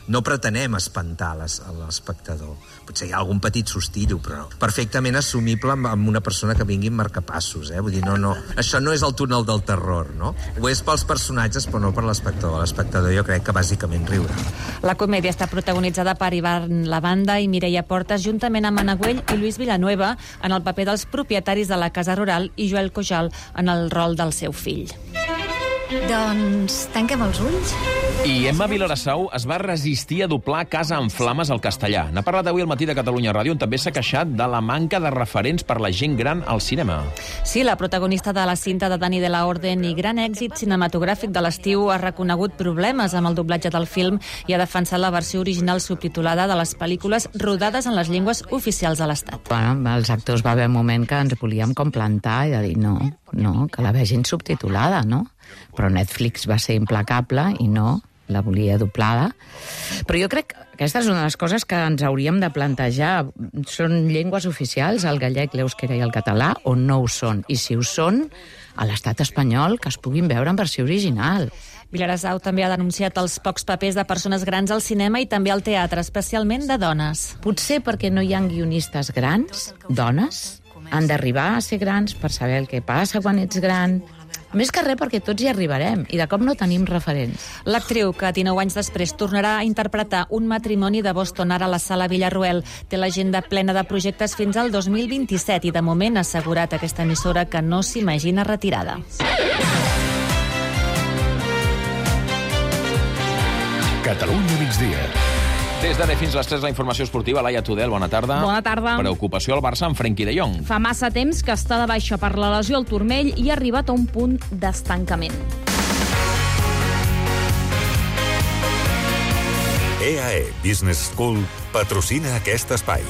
no pretenem espantar les- l'espectador. Potser hi ha algun petit sustillo, però perfectament assumible amb, amb una persona que vingui amb marcapassos, eh? Vull dir, no, no, això no és el túnel del terror, no? Ho és pels personatges, però no per l'espectador. L'espectador jo crec que bàsicament riurà. La comèdia està protagonitzada per Ivan Lavanda i Mireia Portes, juntament amb Anna Güell i Luis Villanueva en el paper dels propietaris de la Casa Rural i Joel Cojal en el rol del seu fill. Doncs tanquem els ulls. I Emma Vilarassau es va resistir a doblar Casa en flames al castellà. N'ha parlat avui al Matí de Catalunya Ràdio, on també s'ha queixat de la manca de referents per la gent gran al cinema. Sí, la protagonista de la cinta de Dani de la Orden i gran èxit cinematogràfic de l'estiu ha reconegut problemes amb el doblatge del film i ha defensat la versió original subtitulada de les pel·lícules rodades en les llengües oficials de l'Estat. Bueno, els actors va haver un moment que ens volíem com plantar i de dir no, no, que la vegin subtitulada, no? Però Netflix va ser implacable i no, la volia doblada. Però jo crec que aquesta és una de les coses que ens hauríem de plantejar. Són llengües oficials, el gallec, l'euskera i el català, o no ho són? I si ho són, a l'estat espanyol, que es puguin veure en versió original. Vilarassau també ha denunciat els pocs papers de persones grans al cinema i també al teatre, especialment de dones. Potser perquè no hi ha guionistes grans, dones, han d'arribar a ser grans per saber el que passa quan ets gran. Més que res perquè tots hi arribarem i de cop no tenim referents. L'actriu, que dinou anys després tornarà a interpretar Un matrimoni de Boston ara a la Sala Villarroel, té l'agenda plena de projectes fins al dos mil vint-i-set i de moment ha assegurat a aquesta emissora que no s'imagina retirada. Catalunya migdia. Des d'ara fins a les tres, la informació esportiva. Laia Tudel, bona tarda. Bona tarda. Preocupació al Barça amb Frenkie de Jong. Fa massa temps que està de baixa per la lesió al turmell i ha arribat a un punt d'estancament. E A E Business School patrocina aquest espai.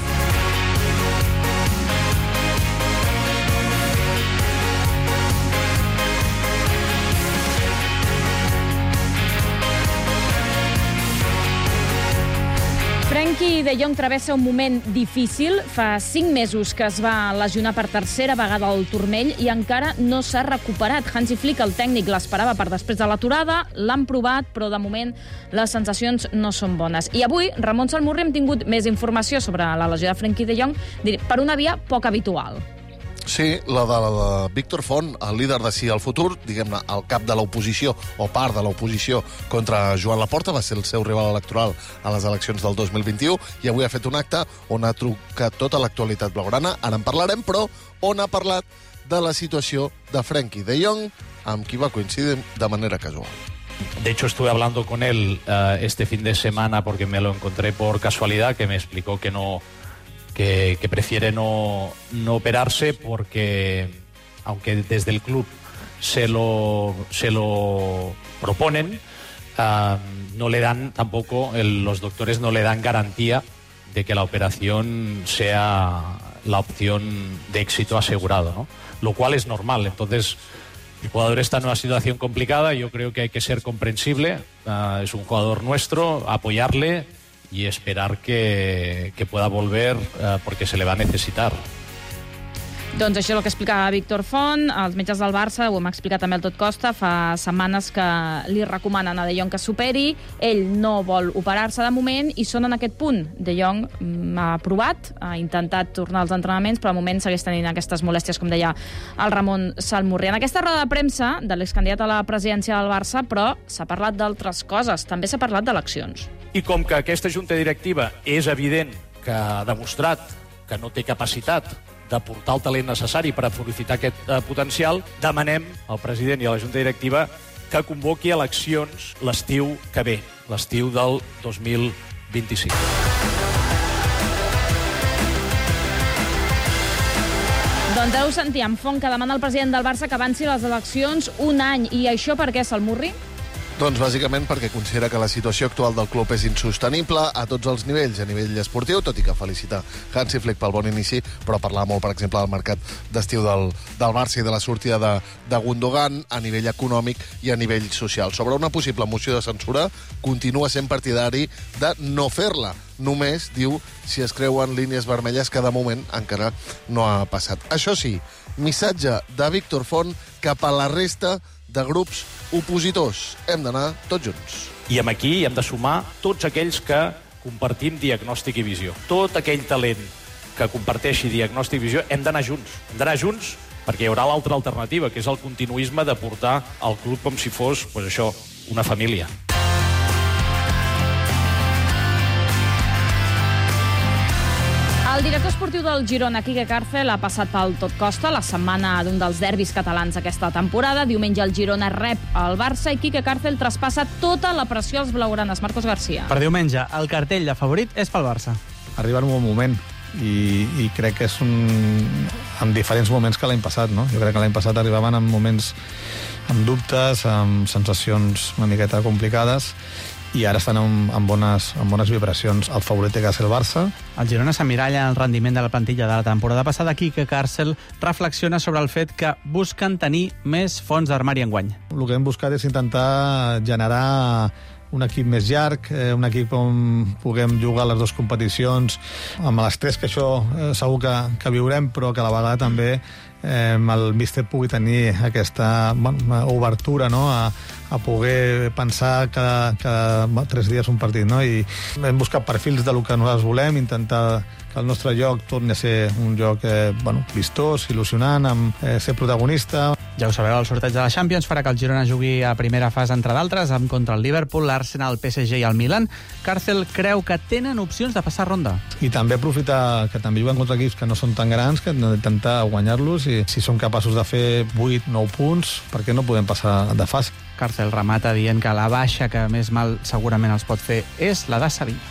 Frenkie de Jong travessa un moment difícil. Fa cinc mesos que es va lesionar per tercera vegada al turmell i encara no s'ha recuperat. Hansi Flick, el tècnic, l'esperava per després de l'aturada, l'han provat, però de moment les sensacions no són bones. I avui, Ramon Salmurri, hem tingut més informació sobre la lesió de Frenkie de Jong per una via poc habitual. Sí, la de, la de Víctor Font, el líder de Sí al Futur, diguem-ne, el cap de l'oposició, o part de l'oposició contra Joan Laporta, va ser el seu rival electoral a les eleccions del dos mil vint-i-u, i avui ha fet un acte on ha trucat tota l'actualitat blaugrana, ara en parlarem, però on ha parlat de la situació de Frenkie de Jong, amb qui va coincidir de manera casual. De hecho, estuve hablando con él uh, este fin de semana porque me lo encontré por casualidad, que me explicó que no... Que, que prefiere no, no operarse porque, aunque desde el club se lo, se lo proponen, uh, no le dan tampoco, el, los doctores no le dan garantía de que la operación sea la opción de éxito asegurado, ¿no? Lo cual es normal. Entonces, el jugador está en una situación complicada, yo creo que hay que ser comprensible, uh, es un jugador nuestro, apoyarle y esperar que, que pueda volver uh, porque se le va a necesitar. Doncs això és el que explicava Víctor Font. Els metges del Barça, ho hem explicat també al Tot Costa, fa setmanes que li recomanen a De Jong que superi. Ell no vol operar-se de moment i són en aquest punt. De Jong ha provat, ha intentat tornar als entrenaments, però de moment segueix tenint aquestes molèsties, com deia el Ramon Salmurri. En aquesta roda de premsa de l'excandidat a la presidència del Barça, però s'ha parlat d'altres coses. També s'ha parlat d'eleccions. I com que aquesta junta directiva és evident que ha demostrat que no té capacitat d'aportar el talent necessari per aprofitar aquest eh, potencial, demanem al president i a la junta directiva que convoqui eleccions l'estiu que ve, l'estiu del dos mil vint-i-cinc. Doncs heu sentit en Font que demana al president del Barça que avanci les eleccions un any. I això per què, Salmurri? Doncs bàsicament perquè considera que la situació actual del club és insostenible a tots els nivells, a nivell esportiu, tot i que felicita Hansi Flick pel bon inici, però parlar molt, per exemple, del mercat d'estiu del, del Barça i de la sortida de, de Gundogan a nivell econòmic i a nivell social. Sobre una possible moció de censura, continua sent partidari de no fer-la. Només, diu, si es creuen línies vermelles que de moment encara no ha passat. Això sí, missatge de Víctor Font cap a la resta de grups opositors. Hem d'anar tots junts. I amb aquí hem de sumar tots aquells que compartim diagnòstic i visió. Tot aquell talent que comparteixi diagnòstic i visió, hem d'anar junts. Hem d'anar junts perquè hi haurà l'altra alternativa, que és el continuisme de portar el club com si fos, pues això, una família. El director esportiu del Girona, Quique Cárcel, ha passat pel Tot Costa la setmana d'un dels derbis catalans aquesta temporada. Diumenge el Girona rep el Barça i Quique Cárcel traspassa tota la pressió als blaugranes. Marcos García. Per diumenge, el cartell de favorit és pel Barça. Arriba en un bon moment i, i crec que és un... en diferents moments que l'any passat, no? Jo crec que l'any passat arribaven en moments amb dubtes, amb sensacions una miqueta complicades, i ara estan amb, amb, bones, amb bones vibracions. El favorit que és el Barça. El Girona s'emmiralla en el rendiment de la plantilla de la temporada passada. Quique Cárcel reflexiona sobre el fet que busquen tenir més fons d'armari enguany. El que hem buscat és intentar generar un equip més llarg, eh, un equip on puguem jugar les dues competicions, amb l'estrès que això eh, segur que, que viurem, però que a la vegada també eh, el míster pugui tenir aquesta bueno, obertura, no?, a, a poder pensar cada, cada tres dies un partit, no? I hem buscat perfils de lo que nosaltres volem, intentar que el nostre joc torni a ser un joc eh, bueno, vistós, il·lusionant, amb eh, ser protagonista. Ja ho sabeu, el sorteig de la Champions farà que el Girona jugui a primera fase, entre d'altres, amb contra el Liverpool, l'Arsenal, el P S G i el Milan. Cárcel creu que tenen opcions de passar ronda. I també aprofitar que també juguen contra equips que no són tan grans, que hem d'intentar guanyar-los, i si són capaços de fer vuit nou punts, per què no podem passar de fase? Cárcel remata dient que la baixa que més mal segurament els pot fer és la de Sevilla.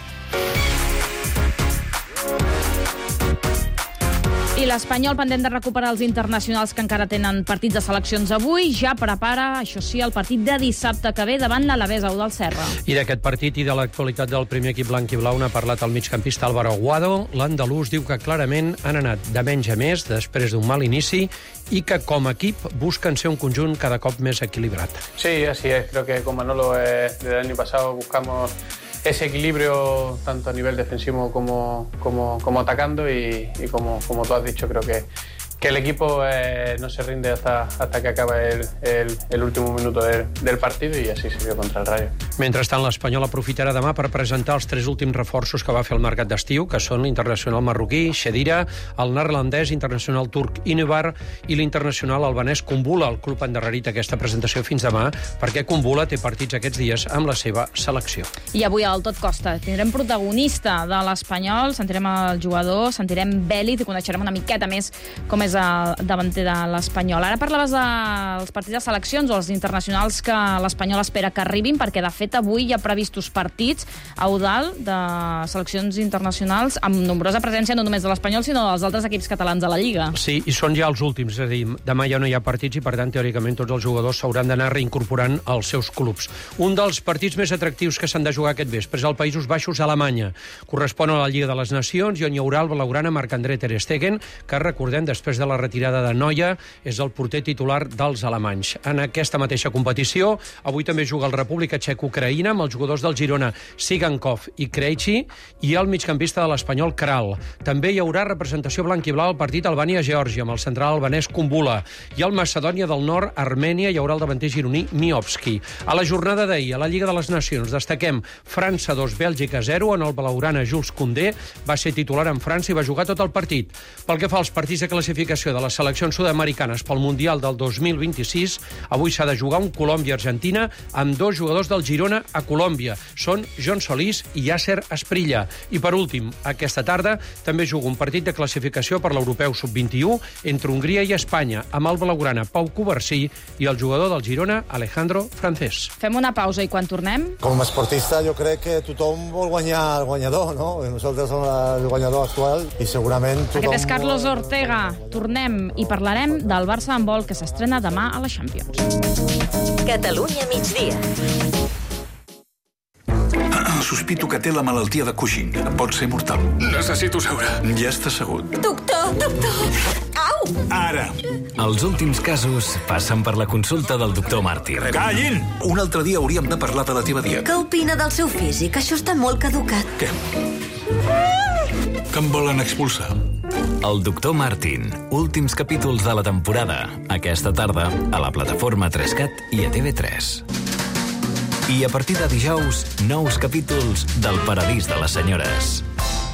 I l'Espanyol, pendent de recuperar els internacionals que encara tenen partits de seleccions avui, ja prepara, això sí, el partit de dissabte que ve davant l'Alavés, Eudald Serra. I d'aquest partit i de l'actualitat del primer equip blanc i blau n'ha parlat el migcampista Álvaro Aguado. L'andalús diu que clarament han anat de menys a més després d'un mal inici i que com a equip busquen ser un conjunt cada cop més equilibrat. Sí, así es. Creo que con Manolo eh, desde el año pasado buscamos ese equilibrio tanto a nivel defensivo como, como, como atacando y, y como, como tú has dicho, creo que, que el equipo eh, no se rinde hasta, hasta que acaba el, el, el último minuto del, del partido y así se vio contra el Rayo. Mentrestant, l'Espanyol aprofitarà demà per presentar els tres últims reforços que va fer el mercat d'estiu, que són l'internacional marroquí, Xedira, el neerlandès internacional turc Inubar i l'internacional albanès Kumbula. El club ha endarrerit aquesta presentació fins demà perquè Kumbula té partits aquests dies amb la seva selecció. I avui al Tot Costa tindrem protagonista de l'Espanyol, sentirem el jugador, sentirem Bèlit i coneixerem una miqueta més com és el davanter de l'Espanyol. Ara parlaves dels partits de seleccions o els internacionals que l'Espanyol espera que arribin, perquè de fet avui hi ha previstos partits a Eudald de seleccions internacionals amb nombrosa presència no només de l'Espanyol sinó dels altres equips catalans de la Lliga. Sí, i són ja els últims, és a dir, demà ja no hi ha partits i per tant teòricament tots els jugadors s'hauran d'anar reincorporant als seus clubs. Un dels partits més atractius que s'han de jugar aquest vespre és als Països Baixos, a Alemanya. Correspon a la Lliga de les Nacions i on hi haurà el blaugrana Marc-André ter Stegen, que recordem després de la retirada de Neuer és el porter titular dels alemanys. En aquesta mateixa competició avui també juga el República Txec-Ucraïna amb els jugadors del Girona Sigankov i Krejci i el migcampista de l'Espanyol Kral. També hi haurà representació blanc i blau al partit Albània-Geòrgia amb el central albanès Kumbula i al Macedònia del Nord Armènia hi haurà el davanter gironí Miovski. A la jornada d'ahir, a la Lliga de les Nacions, destaquem França dos, Bèlgica zero, on el blaugrana Jules Koundé va ser titular en França i va jugar tot el partit. Pel que fa als partits de classificació de les seleccions sud-americanes pel Mundial del dos mil vint-i-sis, avui s'ha de jugar un Colòmbia-Argentina amb dos jugadors del Girona a Colòmbia. Són John Solís i Yasser Asprilla. I per últim, aquesta tarda també juga un partit de classificació per l'Europeu sub vint-i-u entre Hongria i Espanya, amb el blaugrana Pau Covarsí i el jugador del Girona Alejandro Francés. Fem una pausa i quan tornem... Com a esportista jo crec que tothom vol guanyar el guanyador, no? Nosaltres som el guanyador actual i segurament tothom... Aquest és Carlos Ortega. Tornem i parlarem del Barça handbol que s'estrena demà a la Champions. Catalunya migdia. Sospito que té la malaltia de Cushing. Pot ser mortal. Necessito seure. Ja està assegut. Doctor, doctor! Au! Ara. Els últims casos passen per la consulta del doctor Màrtir. Callin! Un altre dia hauríem de parlar de la teva dieta. Què opina del seu físic? Això està molt caducat. Què? Que em volen expulsar. El doctor Martin, últims capítols de la temporada, aquesta tarda a la plataforma tres cat i a T V tres. I a partir de dijous, nous capítols del Paradís de les Senyores.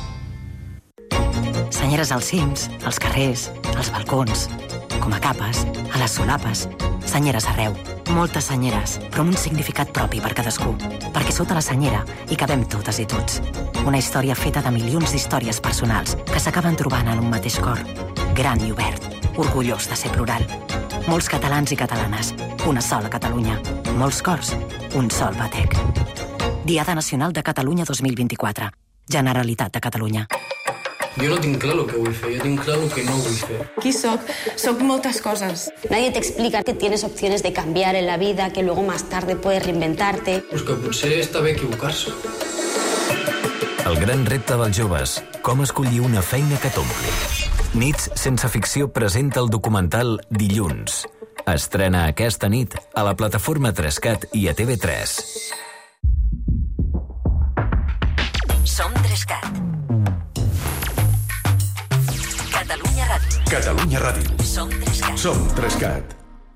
Senyeres als cims, als carrers, als balcons, com a capes, a les solapes. Senyeres arreu. Moltes senyeres, però amb un significat propi per cadascú. Perquè sota la senyera hi cabem totes i tots. Una història feta de milions d'històries personals que s'acaben trobant en un mateix cor. Gran i obert, orgullós de ser plural. Molts catalans i catalanes, una sola Catalunya. Molts cors, un sol batec. Diada Nacional de Catalunya dos mil vint-i-quatre. Generalitat de Catalunya. Jo no tinc clar el que vull fer, jo tinc clar el que no vull fer. Qui soc? Soc moltes coses. Nadie te explica que tienes opciones de cambiar en la vida, que luego más tarde puedes reinventarte. Pues que potser està bé equivocar-se. El gran repte dels joves, com escollir una feina que t'ompli. Nits sense ficció presenta el documental Dilluns. Estrena aquesta nit a la plataforma tres cat i a T V tres. Som tres cat. Catalunya Ràdio. Catalunya Ràdio. Som tres cat. Som tres cat.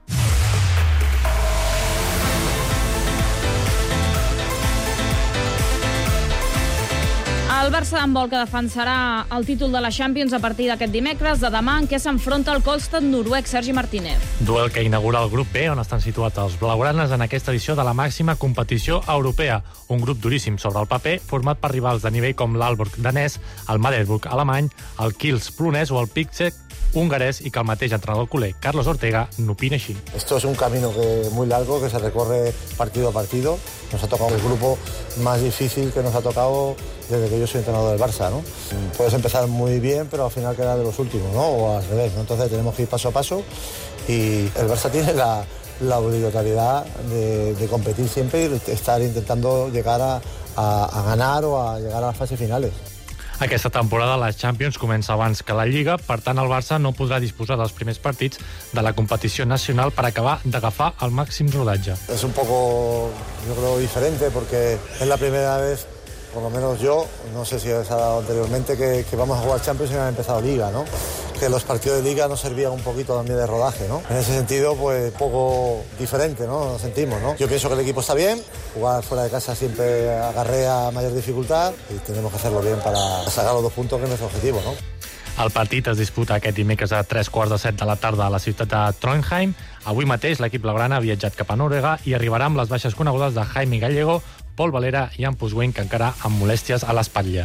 El Barça d'handbol, que defensarà el títol de la Champions a partir d'aquest dimecres, de demà, en què s'enfronta el Kolstad noruec Sergi Martínez. Duel que inaugura el grup B, on estan situats els blaugranes en aquesta edició de la màxima competició europea. Un grup duríssim sobre el paper, format per rivals de nivell com l'Aalborg danès, el Magdeburg alemany, el Kielce polonès o el Pixek hongarès, i que el mateix entrenador culer, Carlos Ortega, n'opina així. Esto es un camino que muy largo, que se recorre partido a partido. Nos ha tocado el grupo más difícil que nos ha tocado desde que yo soy entrenador del Barça, ¿no? Puedes empezar muy bien, pero al final quedar de los últimos, ¿no? O al revés, ¿no? Entonces tenemos que ir paso a paso y el Barça tiene la, la obligatoriedad de, de competir siempre y estar intentando llegar a, a, a ganar o a llegar a las fases finales. Aquesta temporada la Champions comença abans que la Lliga, per tant el Barça no podrà disposar dels primers partits de la competició nacional per acabar d'agafar el màxim rodatge. Es un poco, yo creo, diferente porque es la primera vez, por lo menos yo, no sé si os ha dado anteriormente, que, que vamos a jugar Champions y no ha empezado Liga, ¿no? Que los partidos de Liga nos servían un poquito también de rodaje, ¿no? En ese sentido, pues, un poco diferente, ¿no? Nos sentimos, ¿no? Yo pienso que el equipo está bien, jugar fuera de casa siempre acarrea mayor dificultad y tenemos que hacerlo bien para sacar los dos puntos, que es nuestro objetivo, ¿no? El partit es disputa aquest dimecres a tres quarts de set de la tarda a la ciutat de Trondheim. Avui mateix l'equip blaugrana ha viatjat cap a Noruega i arribarà amb les baixes conegudes de Jaime Gallego, Pol Valera i Hampus Wing, que encara amb molèsties a l'espatlla.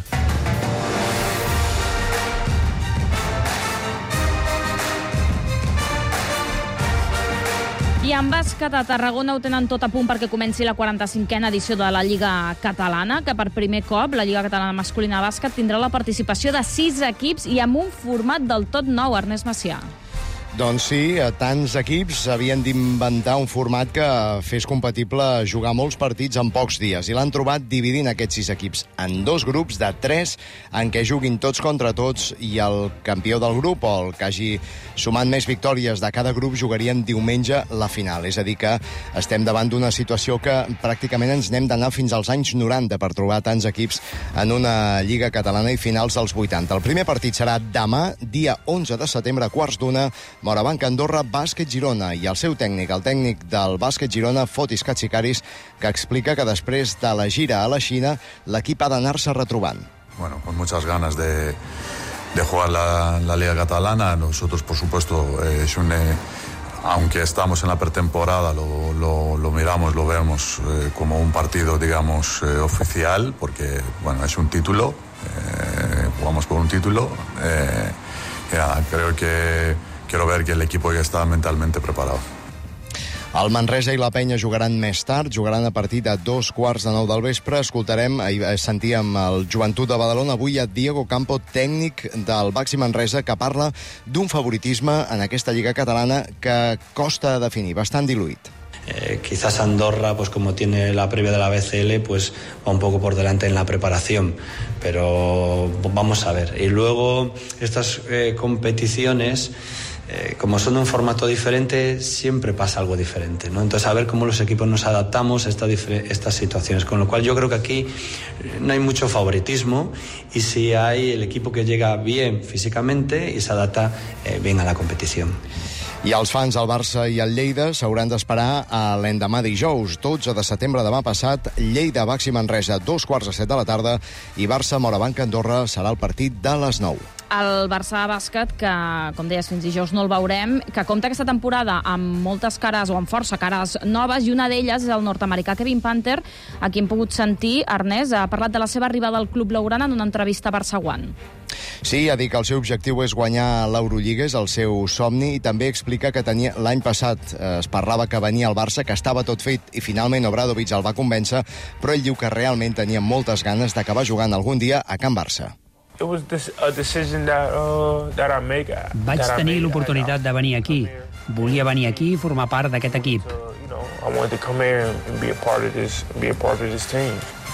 I en bàsquet, a Tarragona ho tenen tot a punt perquè comenci la quaranta-cinquena edició de la Lliga Catalana, que per primer cop la Lliga Catalana Masculina de Bàsquet tindrà la participació de sis equips i amb un format del tot nou, Ernest Macià. Doncs sí, tants equips havien d'inventar un format que fes compatible jugar molts partits en pocs dies, i l'han trobat dividint aquests sis equips en dos grups de tres en què juguin tots contra tots, i el campió del grup o el que hagi sumat més victòries de cada grup jugarien diumenge la final. És a dir, que estem davant d'una situació que pràcticament ens n'hem d'anar fins als anys noranta per trobar tants equips en una Lliga Catalana i finals dels vuitanta. El primer partit serà demà, dia onze de setembre, a quarts d'una, Morabanc Andorra, Bàsquet Girona, i el seu tècnic, el tècnic del Bàsquet Girona, Fotis Katsikaris, que explica que després de la gira a la Xina l'equip ha d'anar-se retrobant. Bueno, con muchas ganas de, de jugar la, la Liga Catalana. Nosotros, por supuesto, eh, es un, eh, aunque estamos en la pretemporada, lo, lo, lo miramos, lo vemos eh, como un partido, digamos, eh, oficial, porque, bueno, es un título, eh, jugamos por un título. Eh, ya, creo que quiero ver que el equipo ya está mentalmente preparado. El Manresa i la Penya jugaran més tard, jugaran a partir de dos quarts de nou del vespre. Escoltarem, sentíem el Joventut de Badalona, avui a Diego Campo, tècnic del Baxi Manresa, que parla d'un favoritisme en aquesta Lliga Catalana que costa definir, bastant diluït. Eh, quizás Andorra, pues como tiene la previa de la B C L, pues va un poco por delante en la preparación, pero vamos a ver. Y luego estas eh, competiciones eh, como son un formato diferente, siempre pasa algo diferente, ¿no? Entonces, a ver cómo los equipos nos adaptamos a esta estas situaciones, con lo cual yo creo que aquí no hay mucho favoritismo y si hay el equipo que llega bien físicamente y se adapta eh, bien a la competición. I els fans del Barça i el Lleida s'hauran d'esperar a l'endemà dijous, dotze de setembre demà passat, Lleida Baxi Manresa, dos quarts de set de la tarda, i Barça Morabanc Andorra serà el partit de les nou. El Barça bàsquet, que, com deies, fins dijous no el veurem, que compta aquesta temporada amb moltes cares, o amb força cares noves, i una d'elles és el nord-americà Kevin Panther, a qui hem pogut sentir. Ernest ha parlat de la seva arribada al club blaugrana en una entrevista a Barça One. Sí, ha dit que el seu objectiu és guanyar l'Eurolliga, és el seu somni, i també explica que tenia l'any passat eh, es parlava que venia al Barça, que estava tot fet, i finalment Obradovic el va convèncer, però ell diu que realment tenia moltes ganes d'acabar jugant algun dia a Can Barça. It was this, a decision that, uh, that I make. Vaig tenir l'oportunitat de venir aquí. Volia venir aquí i formar part d'aquest equip. So, you know, I wanted to come here and be a part of this, be a part of this team.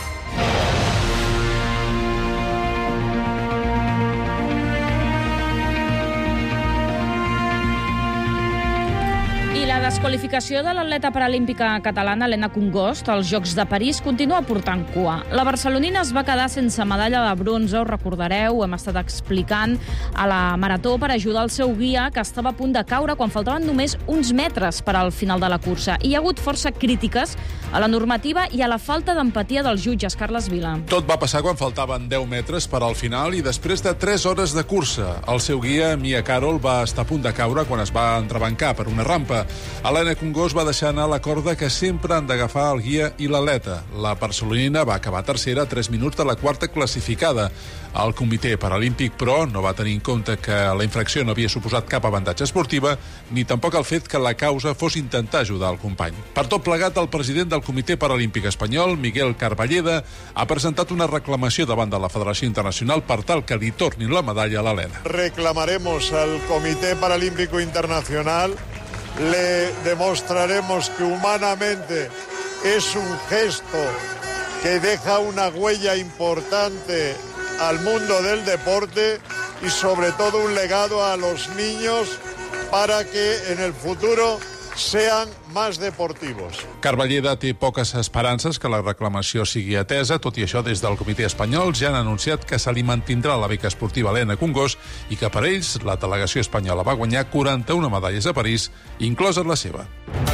I la desqualificació de l'atleta paralímpica catalana Helena Congost als Jocs de París continua portant cua. La barcelonina es va quedar sense medalla de bronze, ho recordareu, ho hem estat explicant a la marató per ajudar el seu guia, que estava a punt de caure quan faltaven només uns metres per al final de la cursa. I hi ha hagut força crítiques a la normativa i a la falta d'empatia dels jutges. Carles Vila. Tot va passar quan faltaven deu metres per al final i després de tres hores de cursa. El seu guia, Mia Carol, va estar a punt de caure quan es va entrebancar per una rampa. Helena Congost va deixar anar la corda que sempre han d'agafar el guia i l'atleta. La barcelonina va acabar tercera a tres minuts de la quarta classificada. El comitè paralímpic, però, no va tenir en compte que la infracció no havia suposat cap avantatge esportiva, ni tampoc el fet que la causa fos intentar ajudar el company. Per tot plegat, el president del Comitè Paralímpic Espanyol, Miguel Carballeda, ha presentat una reclamació davant de la Federació Internacional per tal que li tornin la medalla a l'Helena. Reclamaremos al Comité Paralímpico Internacional, le demostraremos que humanamente es un gesto que deja una huella importante al mundo del deporte y sobre todo un legado a los niños para que en el futuro sean más deportivos. Carballeda té poques esperances que la reclamació sigui atesa. Tot i això, des del Comitè Espanyol ja han anunciat que se li mantindrà la beca esportiva Helena Congost i que per ells la delegació espanyola va guanyar quaranta-una medalles a París, inclosa la seva.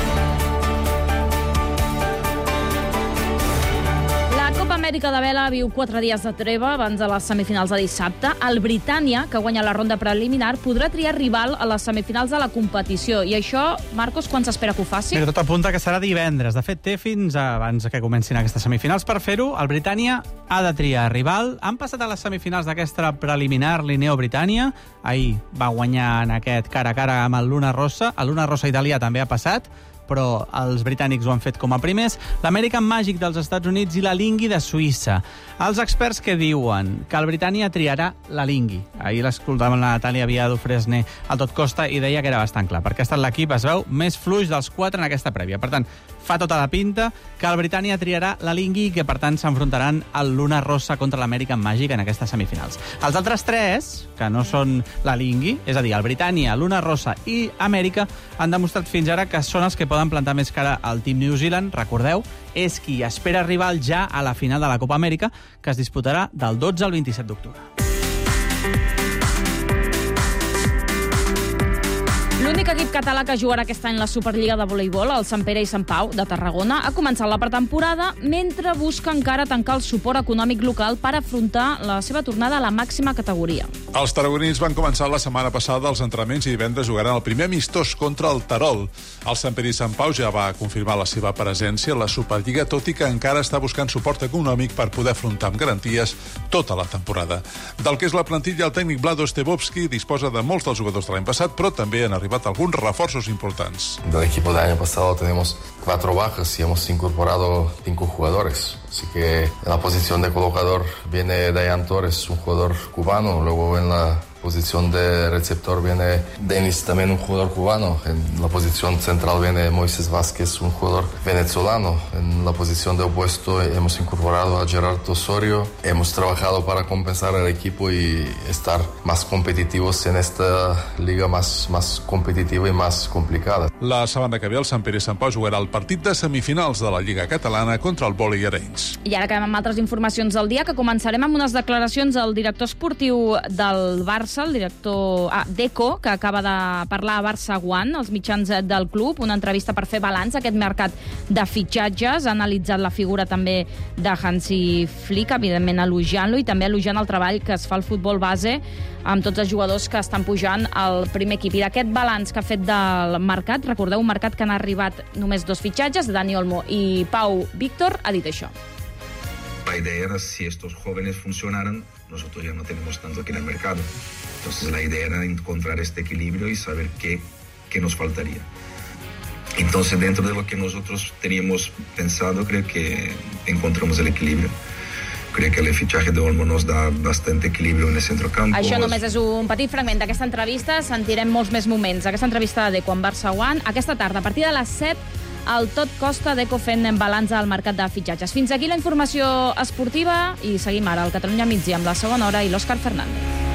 Amèrica de vela viu quatre dies de treva abans de les semifinals de dissabte. El Britània, que guanya la ronda preliminar, podrà triar rival a les semifinals de la competició. I això, Marcos, quan s'espera que ho faci? Mira, tot apunta que serà divendres. De fet, té fins abans que comencin aquestes semifinals. Per fer-ho, el Britània ha de triar rival. Han passat a les semifinals d'aquesta preliminar Linneo Britània. Ahir va guanyar en aquest cara a cara amb el Luna Rossa. El Luna Rossa italià també ha passat, però els britànics ho han fet com a primers, l'American Magic dels Estats Units i la Lingui de Suïssa. Els experts que diuen que el Britània triarà la Lingui. Ahir l'escoltàvem la Natàlia Viado Fresne al Tot Costa i deia que era bastant clar, perquè ha estat l'equip, es veu, més fluix dels quatre en aquesta prèvia. Per tant, fa tota la pinta que el Britània triarà la Lingui i que, per tant, s'enfrontaran al Luna Rossa contra l'American Magic en aquestes semifinals. Els altres tres, que no són la Lingui, és a dir, el Britània, Luna Rossa i Amèrica, han demostrat fins ara que són els que poden plantar més cara al Team New Zealand. Recordeu, és qui espera rival ja a la final de la Copa Amèrica, que es disputarà del dotze al vint-i-set d'octubre. L'únic equip català que jugarà aquest any la Superliga de voleibol, el Sant Pere i Sant Pau de Tarragona, ha començat la pretemporada mentre busca encara tancar el suport econòmic local per afrontar la seva tornada a la màxima categoria. Els tarragonins van començar la setmana passada els entrenaments i divendres jugaran el primer amistós contra el Terol. El Sant Pere i Sant Pau ja va confirmar la seva presència a la Superliga, tot i que encara està buscant suport econòmic per poder afrontar amb garanties tota la temporada. Del que és la plantilla, el tècnic Vlado Stebovski disposa de molts dels jugadors de l'any passat, però també han arribat alguns refuerzos importantes. Del equipo del año pasado tenemos cuatro bajas y hemos incorporado cinco jugadores. Así que en la posición de colocador viene Dayan Torres, un jugador cubano. Luego en la posición de receptor viene Denis, también un jugador cubano. En la posición central viene Moisés Vázquez, un jugador venezolano. En la posición de opuesto hemos incorporado a Gerardo Osorio. Hemos trabajado para compensar el equipo y estar más competitivos en esta liga más, más competitiva y más complicada. La setmana que ve el Sant Pere i Sant Pau jugarà el partit de semifinals de la Lliga Catalana contra el Boli Arenys. I ara acabem amb altres informacions del dia, que començarem amb unes declaracions del director esportiu del Barça, el director ah, Deco, que acaba de parlar a Barça One, als mitjans del club, una entrevista per fer balanç aquest mercat de fitxatges. Ha analitzat la figura també de Hansi Flick, evidentment elogiant-lo, i també elogiant el treball que es fa al futbol base amb tots els jugadors que estan pujant al primer equip. I d'aquest balanç que ha fet del mercat, recordeu, un mercat que han arribat només dos fitxatges, Dani Olmo i Pau Víctor, ha dit això. La idea era, si estos jóvenes funcionaran, nosotros ya no tenemos tanto aquí en el mercado. Entonces la idea era encontrar este equilibrio y saber qué, qué nos faltaría. Entonces, dentro de lo que nosotros teníamos pensado, creo que encontramos el equilibrio. Crec que el fitxatge d'Olmo nos da bastante equilibrio en el centrocampo. Això només és un petit fragment d'aquesta entrevista. Sentirem molts més moments. Aquesta entrevista de Deco en Barça One, aquesta tarda, a partir de les set, al Tot Costa, Deco fent balanç al mercat de fitxatges. Fins aquí la informació esportiva i seguim ara al Catalunya Migdia amb la segona hora i l'Òscar Fernández.